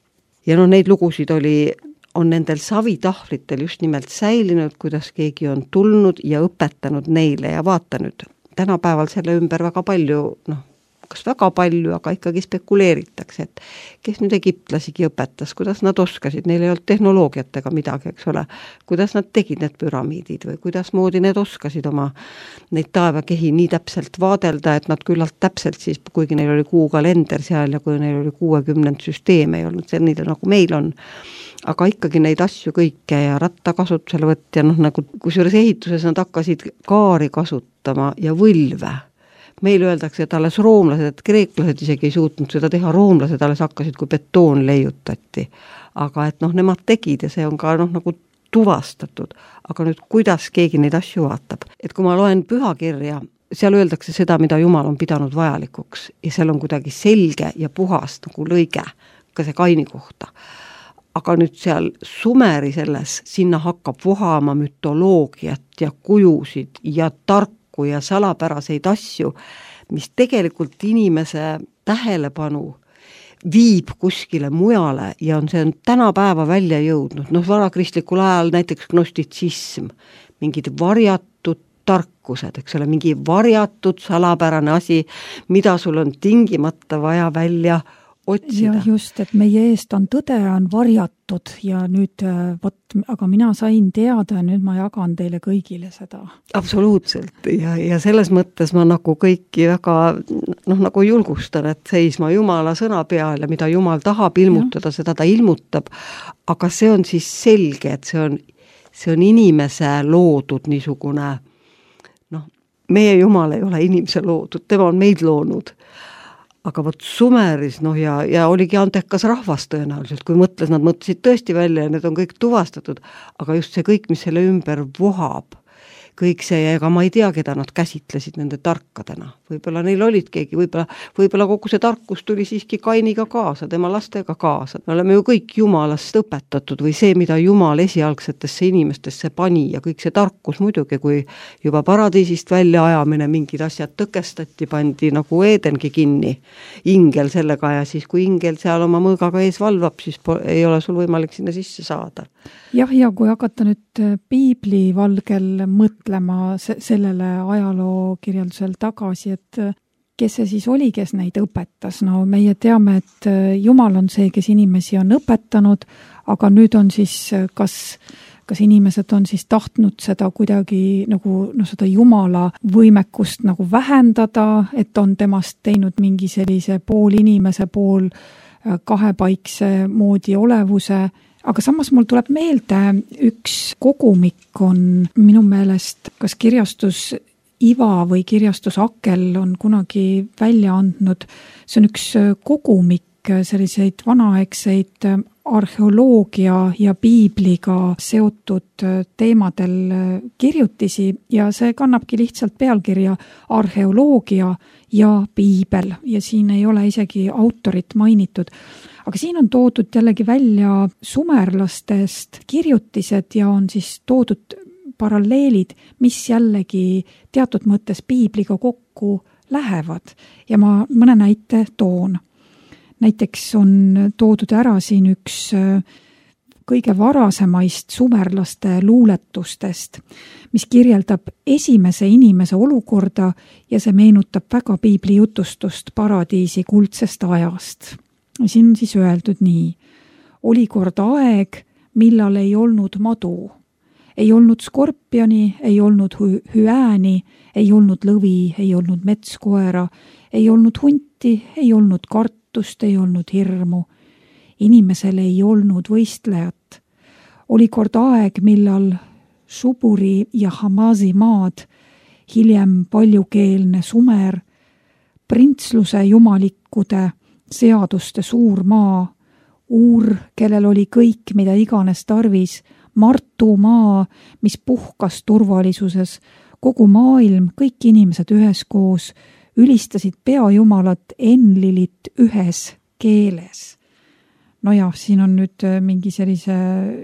[SPEAKER 4] ja no neid lugusid oli, on nendel savitahvlitel just nimelt säilinud, kuidas keegi on tulnud ja õpetanud neile ja vaata nüüd, tänapäeval selle ümber väga palju, noh, kas väga palju, aga ikkagi spekuleeritakse, et kes nüüd egiptlasigi õpetas, kuidas nad oskasid, neil ei olnud tehnoloogiat ega midagi, eks ole, kuidas nad tegid need püramiidid või kuidas moodi need oskasid oma neid taevakehi nii täpselt vaadelda, et nad küllalt täpselt siis, kuigi neil oli kuukalender seal ja kui neil oli kuuekümnend süsteem, ei olnud see nii nagu meil on, aga ikkagi neid asju kõike ja rattakasutusele võtt ja noh, nagu kusjuures ehituses nad hakkasid kaari kasutama ja võlve. Meil öeldakse, et alles roomlased, et kreeklased isegi ei suutnud seda teha, roomlased alles hakkasid, kui betoon leiutati. Aga et noh, nemad tegid ja see on ka noh, nagu tuvastatud. Aga nüüd kuidas keegi neid asju vaatab? Et kui ma loen pühakirja, seal öeldakse seda, mida Jumal on pidanud vajalikuks ja seal on kuidagi selge ja puhast nagu lõige ka see Kaini kohta. Aga nüüd seal Sumeri selles, sinna hakkab vohama mütoloogiat ja kujusid ja tark ja salapäraseid asju, mis tegelikult inimese tähelepanu viib kuskile mujale ja on see on tänapäeva välja jõudnud. Noh, varakristlikul ajal näiteks gnostitsism, mingid varjatud tarkused, eks ole, mingi varjatud salapärane asi, mida sul on tingimata vaja välja otsida.
[SPEAKER 3] Ja just, et meie eest on tõde, on varjatud ja nüüd, võt, aga mina sain teada ja nüüd ma jagan teile kõigile seda.
[SPEAKER 4] Absoluutselt ja, ja selles mõttes ma nagu kõiki väga noh, nagu julgustan, et seisma Jumala sõna peal ja mida Jumal tahab ilmutada, ja. Seda ta ilmutab, aga see on siis selge, et see on, see on inimese loodud niisugune, noh, meie Jumal ei ole inimese loodud, tema on meid loonud. Aga võt Sumeris, noh ja, ja oligi antekas rahvas tõenäoliselt, kui mõtles, nad mõtlesid tõesti välja ja need on kõik tuvastatud, aga just see kõik, mis selle ümber vohab, kõik see ja ega ma ei tea, keda nad käsitlesid nende tarkadena. Võib-olla neil olid keegi, võib-olla, võib-olla kogu see tarkus tuli siiski Kainiga kaasa, tema lastega kaasa. Me oleme ju kõik Jumalast õpetatud või see, mida Jumal esialgsetesse inimestesse pani ja kõik see tarkus muidugi, kui juba paradiisist välja ajamine, mingid asjad tõkestati, pandi nagu Edengi kinni ingel sellega ja siis kui ingel seal oma mõõgaga ees valvab, siis ei ole sul võimalik sinna sisse saada.
[SPEAKER 3] Jah, ja kui hakata nüüd piibli valgel mõtlema sellele ajaloo kirjeldusel tagasi, et kes see siis oli, kes neid õpetas? No meie teame, et Jumal on see, kes inimesi on õpetanud, aga nüüd on siis, kas, kas inimesed on siis tahtnud seda kuidagi nagu no, seda Jumala võimekust nagu vähendada, et on temast teinud mingi sellise pool inimese, pool kahepaikse moodi olevuse, aga samas mul tuleb meelde, üks kogumik on minu meelest, kas kirjastus Iva või kirjastus Akel on kunagi välja andnud. See on üks kogumik selliseid vanaaegseid arheoloogia ja piibliga seotud teemadel kirjutisi ja see kannabki lihtsalt pealkirja arheoloogia ja piibel ja siin ei ole isegi autorit mainitud. Aga siin on toodud jällegi välja sumerlastest kirjutised ja on siis toodud paralleelid, mis jällegi teatud mõttes piibliga kokku lähevad ja ma mõne näite toon. Näiteks on toodud ära siin üks kõige varasemaist sumerlaste luuletustest, mis kirjeldab esimese inimese olukorda ja see meenutab väga piibli jutustust paradiisi kuldsest ajast. Siin on siis öeldud nii. Oli kord aeg, millal ei olnud madu. Ei olnud skorpioni, ei olnud hü- hüääni, ei olnud lõvi, ei olnud metskoera, ei olnud hunti, ei olnud kartust, ei olnud hirmu. Inimesel ei olnud võistlejat. Oli kord aeg, millal Suburi ja Hamasi maad, hiljem paljukeelne Sumer, printsluse jumalikkude, seaduste suur maa, Uur, kellel oli kõik, mida iganes tarvis, Martu maa, mis puhkas turvalisuses, kogu maailm, kõik inimesed üheskoos, ülistasid peajumalat Enlilit ühes keeles. No jah, siin on nüüd mingi sellise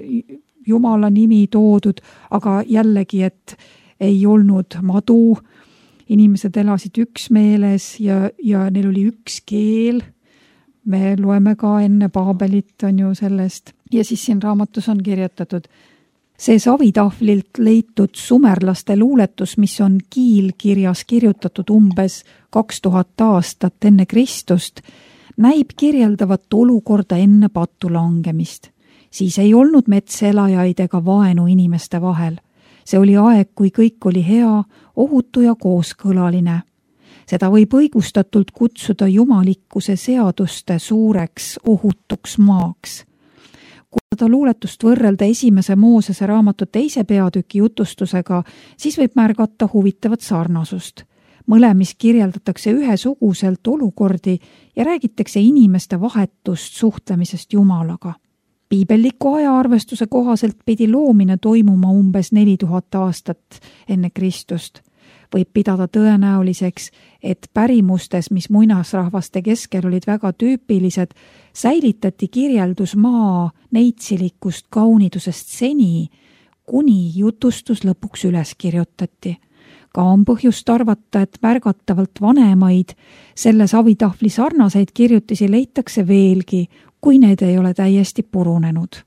[SPEAKER 3] jumala nimi toodud, aga jällegi, et ei olnud madu, inimesed elasid üksmeeles ja, ja neil oli üks keel. Me loeme ka enne Paabelit on ju sellest. Ja siis siin raamatus on kirjutatud. See savitahvlilt leitud sumerlaste luuletus, mis on kiilkirjas kirjutatud umbes kaks tuhat aastat enne Kristust, näib kirjeldavat olukorda enne patu langemist. Siis ei olnud metselajaid ega vaenu inimeste vahel. See oli aeg, kui kõik oli hea, ohutu ja kooskõlaline. Seda võib õigustatult kutsuda jumalikkuse seaduste suureks ohutuks maaks. Kui seda luuletust võrrelda esimese Moosese raamatu teise peatüki jutustusega, siis võib märgata huvitavat sarnasust. Mõlemis kirjeldatakse ühesuguselt olukordi ja räägitakse inimeste vahetust suhtlemisest Jumalaga. Piibelliku ajaarvestuse kohaselt pidi loomine toimuma umbes neli tuhat aastat enne Kristust. Võib pidada tõenäoliseks, et pärimustes, mis muinasrahvaste keskel olid väga tüüpilised, säilitati kirjeldus maa neitsilikust kaunidusest seni, kuni jutustus lõpuks üles kirjutati. Ka on põhjust arvata, et märgatavalt vanemaid selle savitahvli sarnaseid kirjutisi leitakse veelgi, kui need ei ole täiesti purunenud.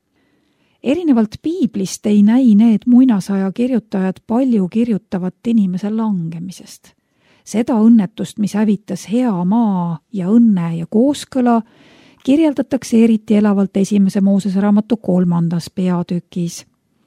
[SPEAKER 3] Erinevalt piiblist ei näi need muinasaja kirjutajad palju kirjutavat inimese langemisest. Seda õnnetust, mis hävitas hea maa ja õnne ja kooskõla, kirjeldatakse eriti elavalt esimese Moosese raamatu kolmandas peatükis.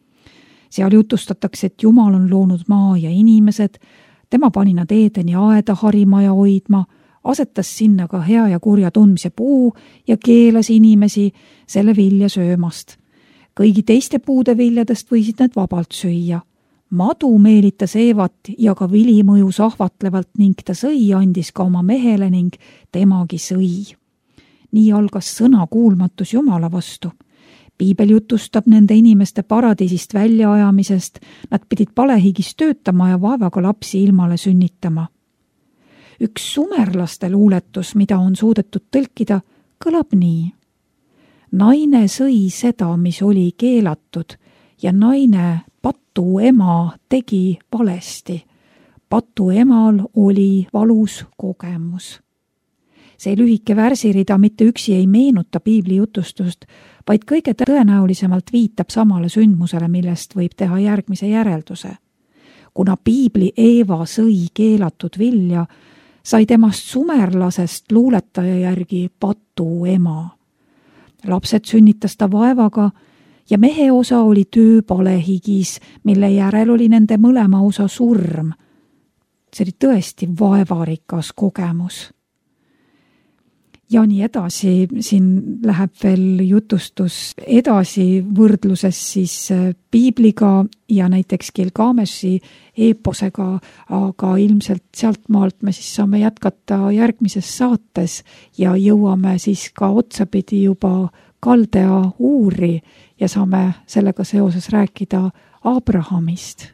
[SPEAKER 3] Seal jutustatakse, et Jumal on loonud maa ja inimesed, tema pani nad Eedeni aeda harima ja hoidma, asetas sinna ka hea ja kurja tundmise puu ja keelas inimesi selle vilja söömast. Kõigi teiste puude viljadest võisid need vabalt süüa. Madu meelitas Eevat ja ka vili mõjus ahvatlevalt ning ta sõi andis ka oma mehele ning temagi sõi. Nii algas sõna kuulmatus Jumala vastu. Piibel jutustab nende inimeste paradiisist väljaajamisest, nad pidid palehigis töötama ja vaevaga lapsi ilmale sünnitama. Üks sumerlaste luuletus, mida on suudetud tõlkida, kõlab nii. Naine sõi seda, mis oli keelatud ja naine patu ema tegi valesti. Patu emal oli valus kogemus. See lühike värsirida mitte üksi ei meenuta piibli jutustust, vaid kõige tõenäolisemalt viitab samale sündmusele, millest võib teha järgmise järelduse. Kuna piibli Eeva sõi keelatud vilja, sai temast sumerlasest luuletaja järgi patu ema. Lapsed sünnitas ta vaevaga ja mehe osa oli töö palehigis, mille järel oli nende mõlema osa surm. See oli tõesti vaevarikas kogemus. ja nii edasi, siin läheb veel jutustus edasi võrdluses siis piibliga ja näiteks Gilgameshi eeposega, aga ilmselt sealt maalt me siis saame jätkata järgmises saates ja jõuame siis ka otsapidi juba Kaldea Uuri ja saame sellega seoses rääkida Abrahamist.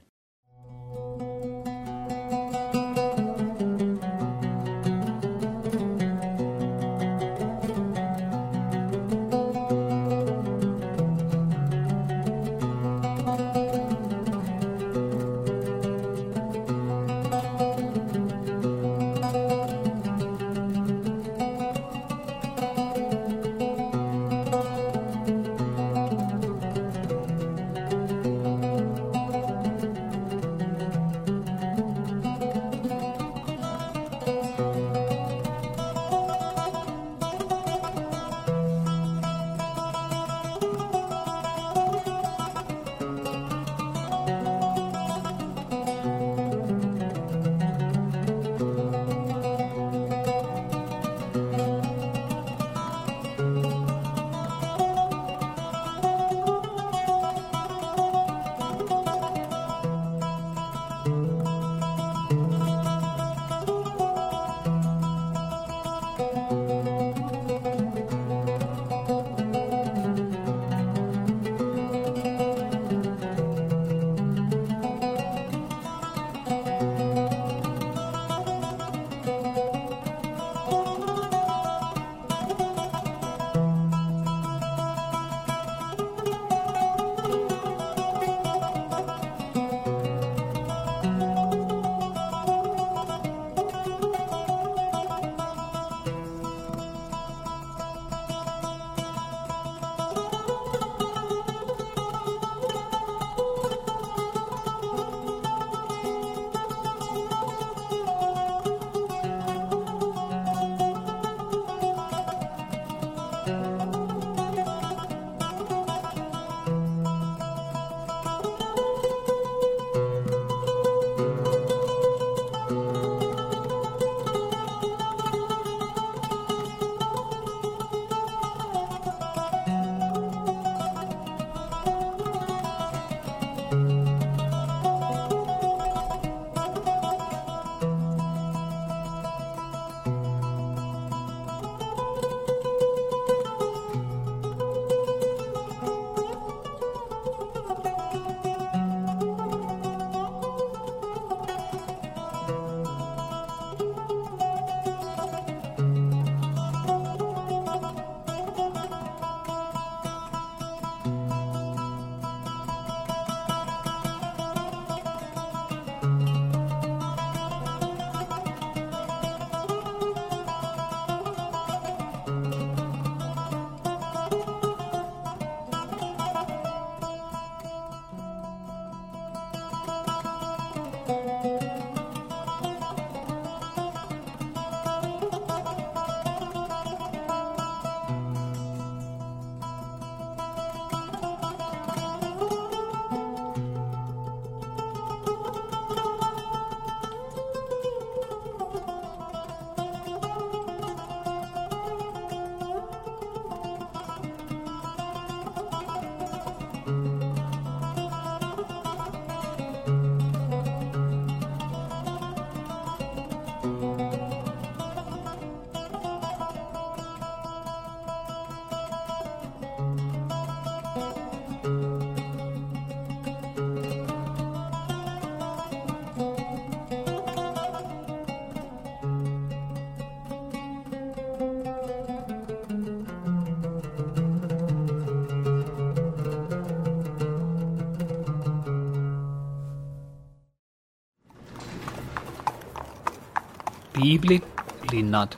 [SPEAKER 2] piiblid, linnad.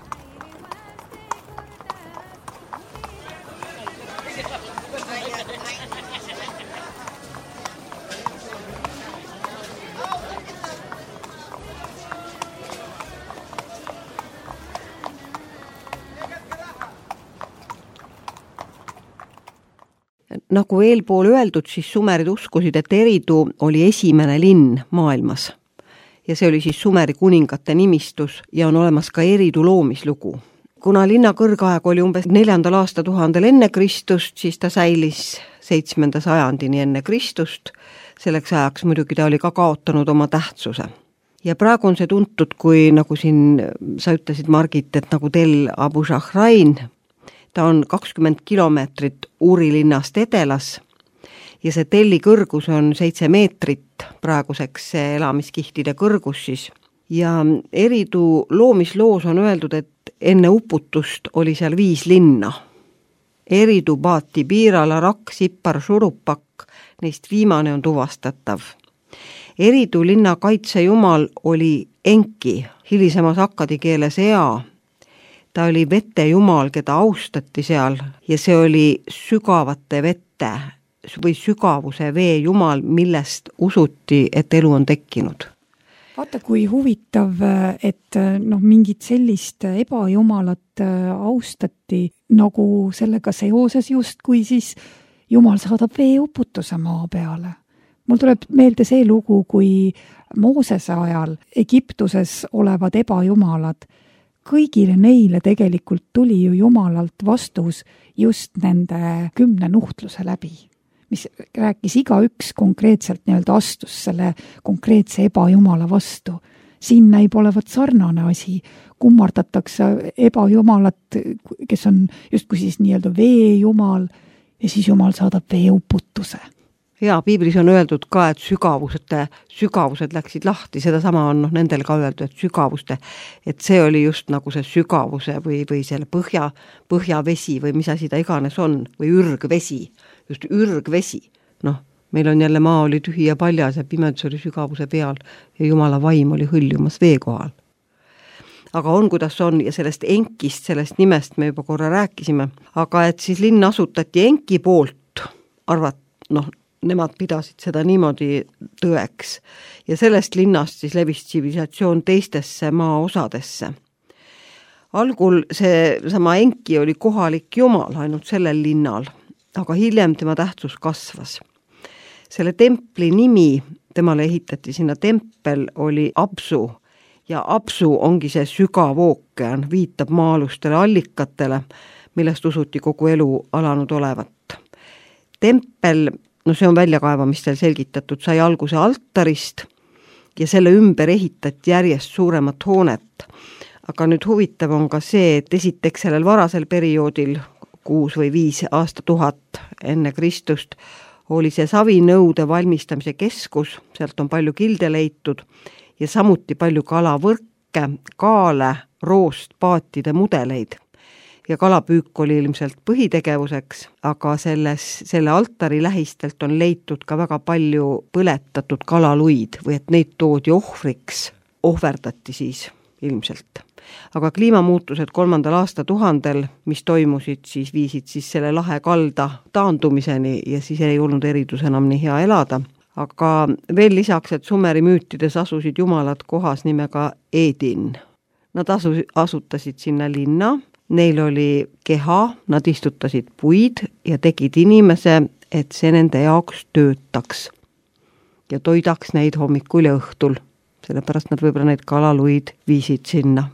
[SPEAKER 4] Nagu eelpool öeldud, siis sumerid uskusid, et Eridu oli esimene linn maailmas. Ja see oli siis Sumeri kuningate nimistus ja on olemas ka Eridu loomislugu. kuna linna kõrgaeg oli umbes neljandal aastatuhandel enne Kristust, siis ta säilis seitsmenda sajandini enne Kristust. Selleks ajaks muidugi ta oli ka kaotanud oma tähtsuse. Ja praegu on see tuntud, kui nagu siin sa ütlesid, Margit, et nagu Tel Abu Shahrain, ta on kakskümmend kilomeetrit Uri linnast edelas ja see telli kõrgus on seitse meetrit, praeguseks see elamiskihtide kõrgus siis. Ja Eridu loomisloos on öeldud, et enne uputust oli seal viis linna. Eridu, Baati, Piirala, Rakk, Sippar, Šurupak, neist viimane on tuvastatav. Eridu linna kaitsejumal oli Enki, hilisemas akkadi keeles Ea. Ta oli vetejumal, keda austati seal ja see oli sügavate vette või sügavuse vee jumal, millest usuti, et elu on tekkinud.
[SPEAKER 3] Vaata, kui huvitav, et noh, mingit sellist ebajumalat austati nagu sellega seoses just, kui siis jumal saadab veeuputuse maa peale. Mul tuleb meelde see lugu, kui Moosese ajal Egiptuses olevad ebajumalad, kõigile neile tegelikult tuli ju jumalalt vastus just nende kümne nuhtluse läbi, mis rääkis igaüks konkreetselt nii-öelda astus selle konkreetse ebajumala vastu. Siin näib olevat sarnane asi, kummardatakse ebajumalat, kes on justkui siis nii-öelda veejumal ja siis jumal saadab veeuputuse.
[SPEAKER 4] Jaa, piiblis on öeldud ka, et sügavused, sügavused läksid lahti, seda sama on no, nendel ka öeldud, et sügavuste, et see oli just nagu see sügavuse või, või selle põhja, põhjavesi või mis asi ta iganes on, või ürgvesi, just ürgvesi. Noh, meil on jälle maa oli tühi ja paljas ja pimedus oli sügavuse peal ja Jumala vaim oli hõljumas vee kohal. Aga on, kuidas on, ja sellest Enkist, sellest nimest me juba korra rääkisime, aga et siis linn asutati Enki poolt, arvat, noh, nemad pidasid seda niimoodi tõeks ja sellest linnast siis levis tsivilisatsioon teistesse maa osadesse. Algul see sama Enki oli kohalik jumal ainult sellel linnal, aga hiljem tema tähtsus kasvas. Selle templi nimi, temale ehitati sinna tempel, oli Apsu ja Apsu ongi see sügav ookean, viitab maa-alustele allikatele, millest usuti kogu elu alanud olevat. Tempel, no see on väljakaevamistel selgitatud, sai alguse altarist ja selle ümber ehitati järjest suuremat hoonet. Aga nüüd huvitav on ka see, et esiteks sellel varasel perioodil, kuus või viis aastatuhat enne Kristust, oli see savinõude valmistamise keskus, sealt on palju kilde leitud ja samuti palju kalavõrke, kaale, roost, paatide mudeleid. Ja kalapüük oli ilmselt põhitegevuseks, aga selles, selle altari lähistelt on leitud ka väga palju põletatud kalaluid või et neid toodi ohvriks, ohverdati siis ilmselt. Aga kliimamuutused kolmandal aastatuhandel, mis toimusid, siis viisid siis selle lahe kalda taandumiseni ja siis ei olnud Eridus enam nii hea elada. Aga veel lisaks, et Sumeri müütides asusid jumalad kohas nimega Edin. Nad asu, asutasid sinna linna. Neil oli keha, nad istutasid puid ja tegid inimese, et see nende jaoks töötaks ja toidaks neid hommikul ja õhtul. Sellepärast nad võib-olla neid kalaluid viisid sinna.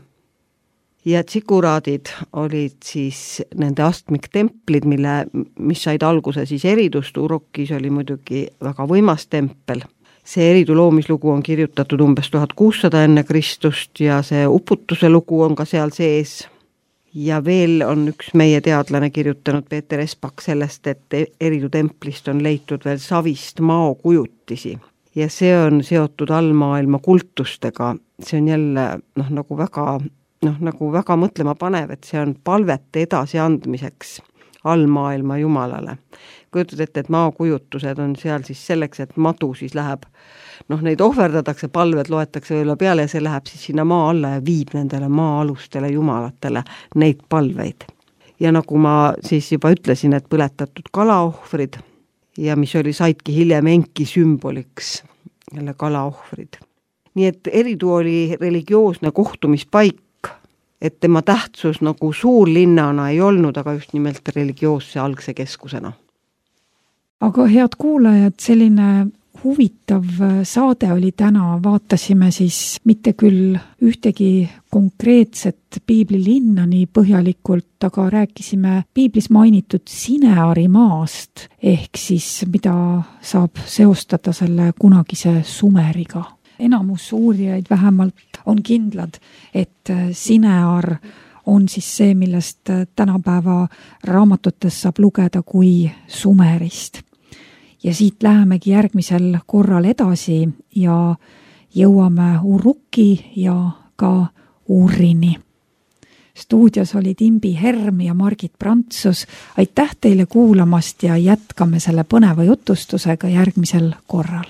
[SPEAKER 4] Ja tsikuraadid olid siis nende astmiktemplid, mille, mis said alguse siis Eridust. Urukis oli muidugi väga võimas tempel. See Eridu loomislugu on kirjutatud umbes tuhat kuussada enne Kristust ja see uputuse lugu on ka seal sees. Ja veel on üks meie teadlane kirjutanud, Peeter Espak, sellest, et Eridu templist on leitud veel savist maokujutisi. Ja see on seotud allmaailma kultustega. See on jälle noh, nagu, väga, noh, nagu väga mõtlema panev, et see on palvete edasiandmiseks allmaailma jumalale. Kujutad ette, et maakujutused on seal siis selleks, et madu siis läheb, noh, neid ohverdatakse, palved loetakse üle peale ja see läheb siis sinna maa alla ja viib nendele maa-alustele jumalatele neid palveid. Ja nagu ma siis juba ütlesin, et põletatud kalaohvrid ja mis oli saidki hiljem Enki sümboliks, jälle kalaohvrid. Nii et Eridu oli religioosne kohtumispaik, et tema tähtsus nagu suurlinnana ei olnud, aga just nimelt religioosse algse keskusena.
[SPEAKER 3] Aga head kuulajad, selline huvitav saade oli täna, vaatasime siis mitte küll ühtegi konkreetset piiblilinna nii põhjalikult, aga rääkisime piiblis mainitud Sineari maast, ehk siis mida saab seostada selle kunagise Sumeriga. Enamus uurijaid vähemalt on kindlad, et Sinear on siis see, millest tänapäeva raamatutes saab lugeda kui Sumerist. Ja siit lähemegi järgmisel korral edasi ja jõuame Uruki ja ka Uurini. Stuudios olid Imbi Herm ja Margit Prantsus. Aitäh teile kuulamast ja jätkame selle põneva jutustusega järgmisel korral.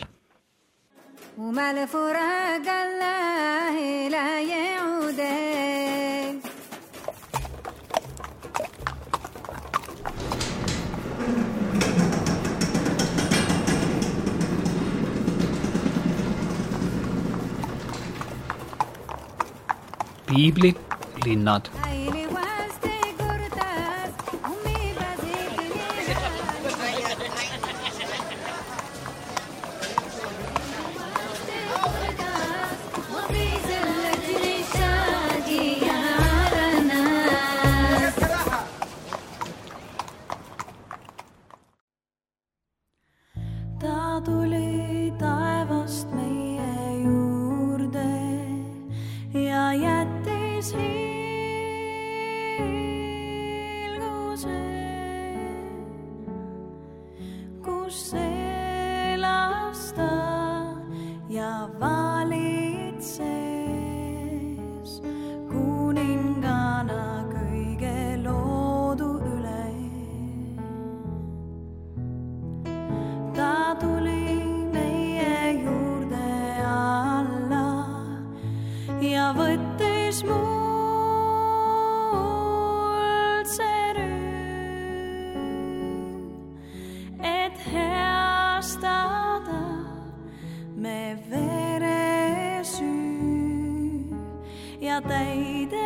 [SPEAKER 2] Piiblilinnad.
[SPEAKER 5] Ta tuli taevast meie juurde ja jättis hiilguse, kus elas ta ja valitses kuningana kõige loodu üle. Ta tuli meie juurde alla ja võttis muld see rüüm, et heastada me veresüü ja täide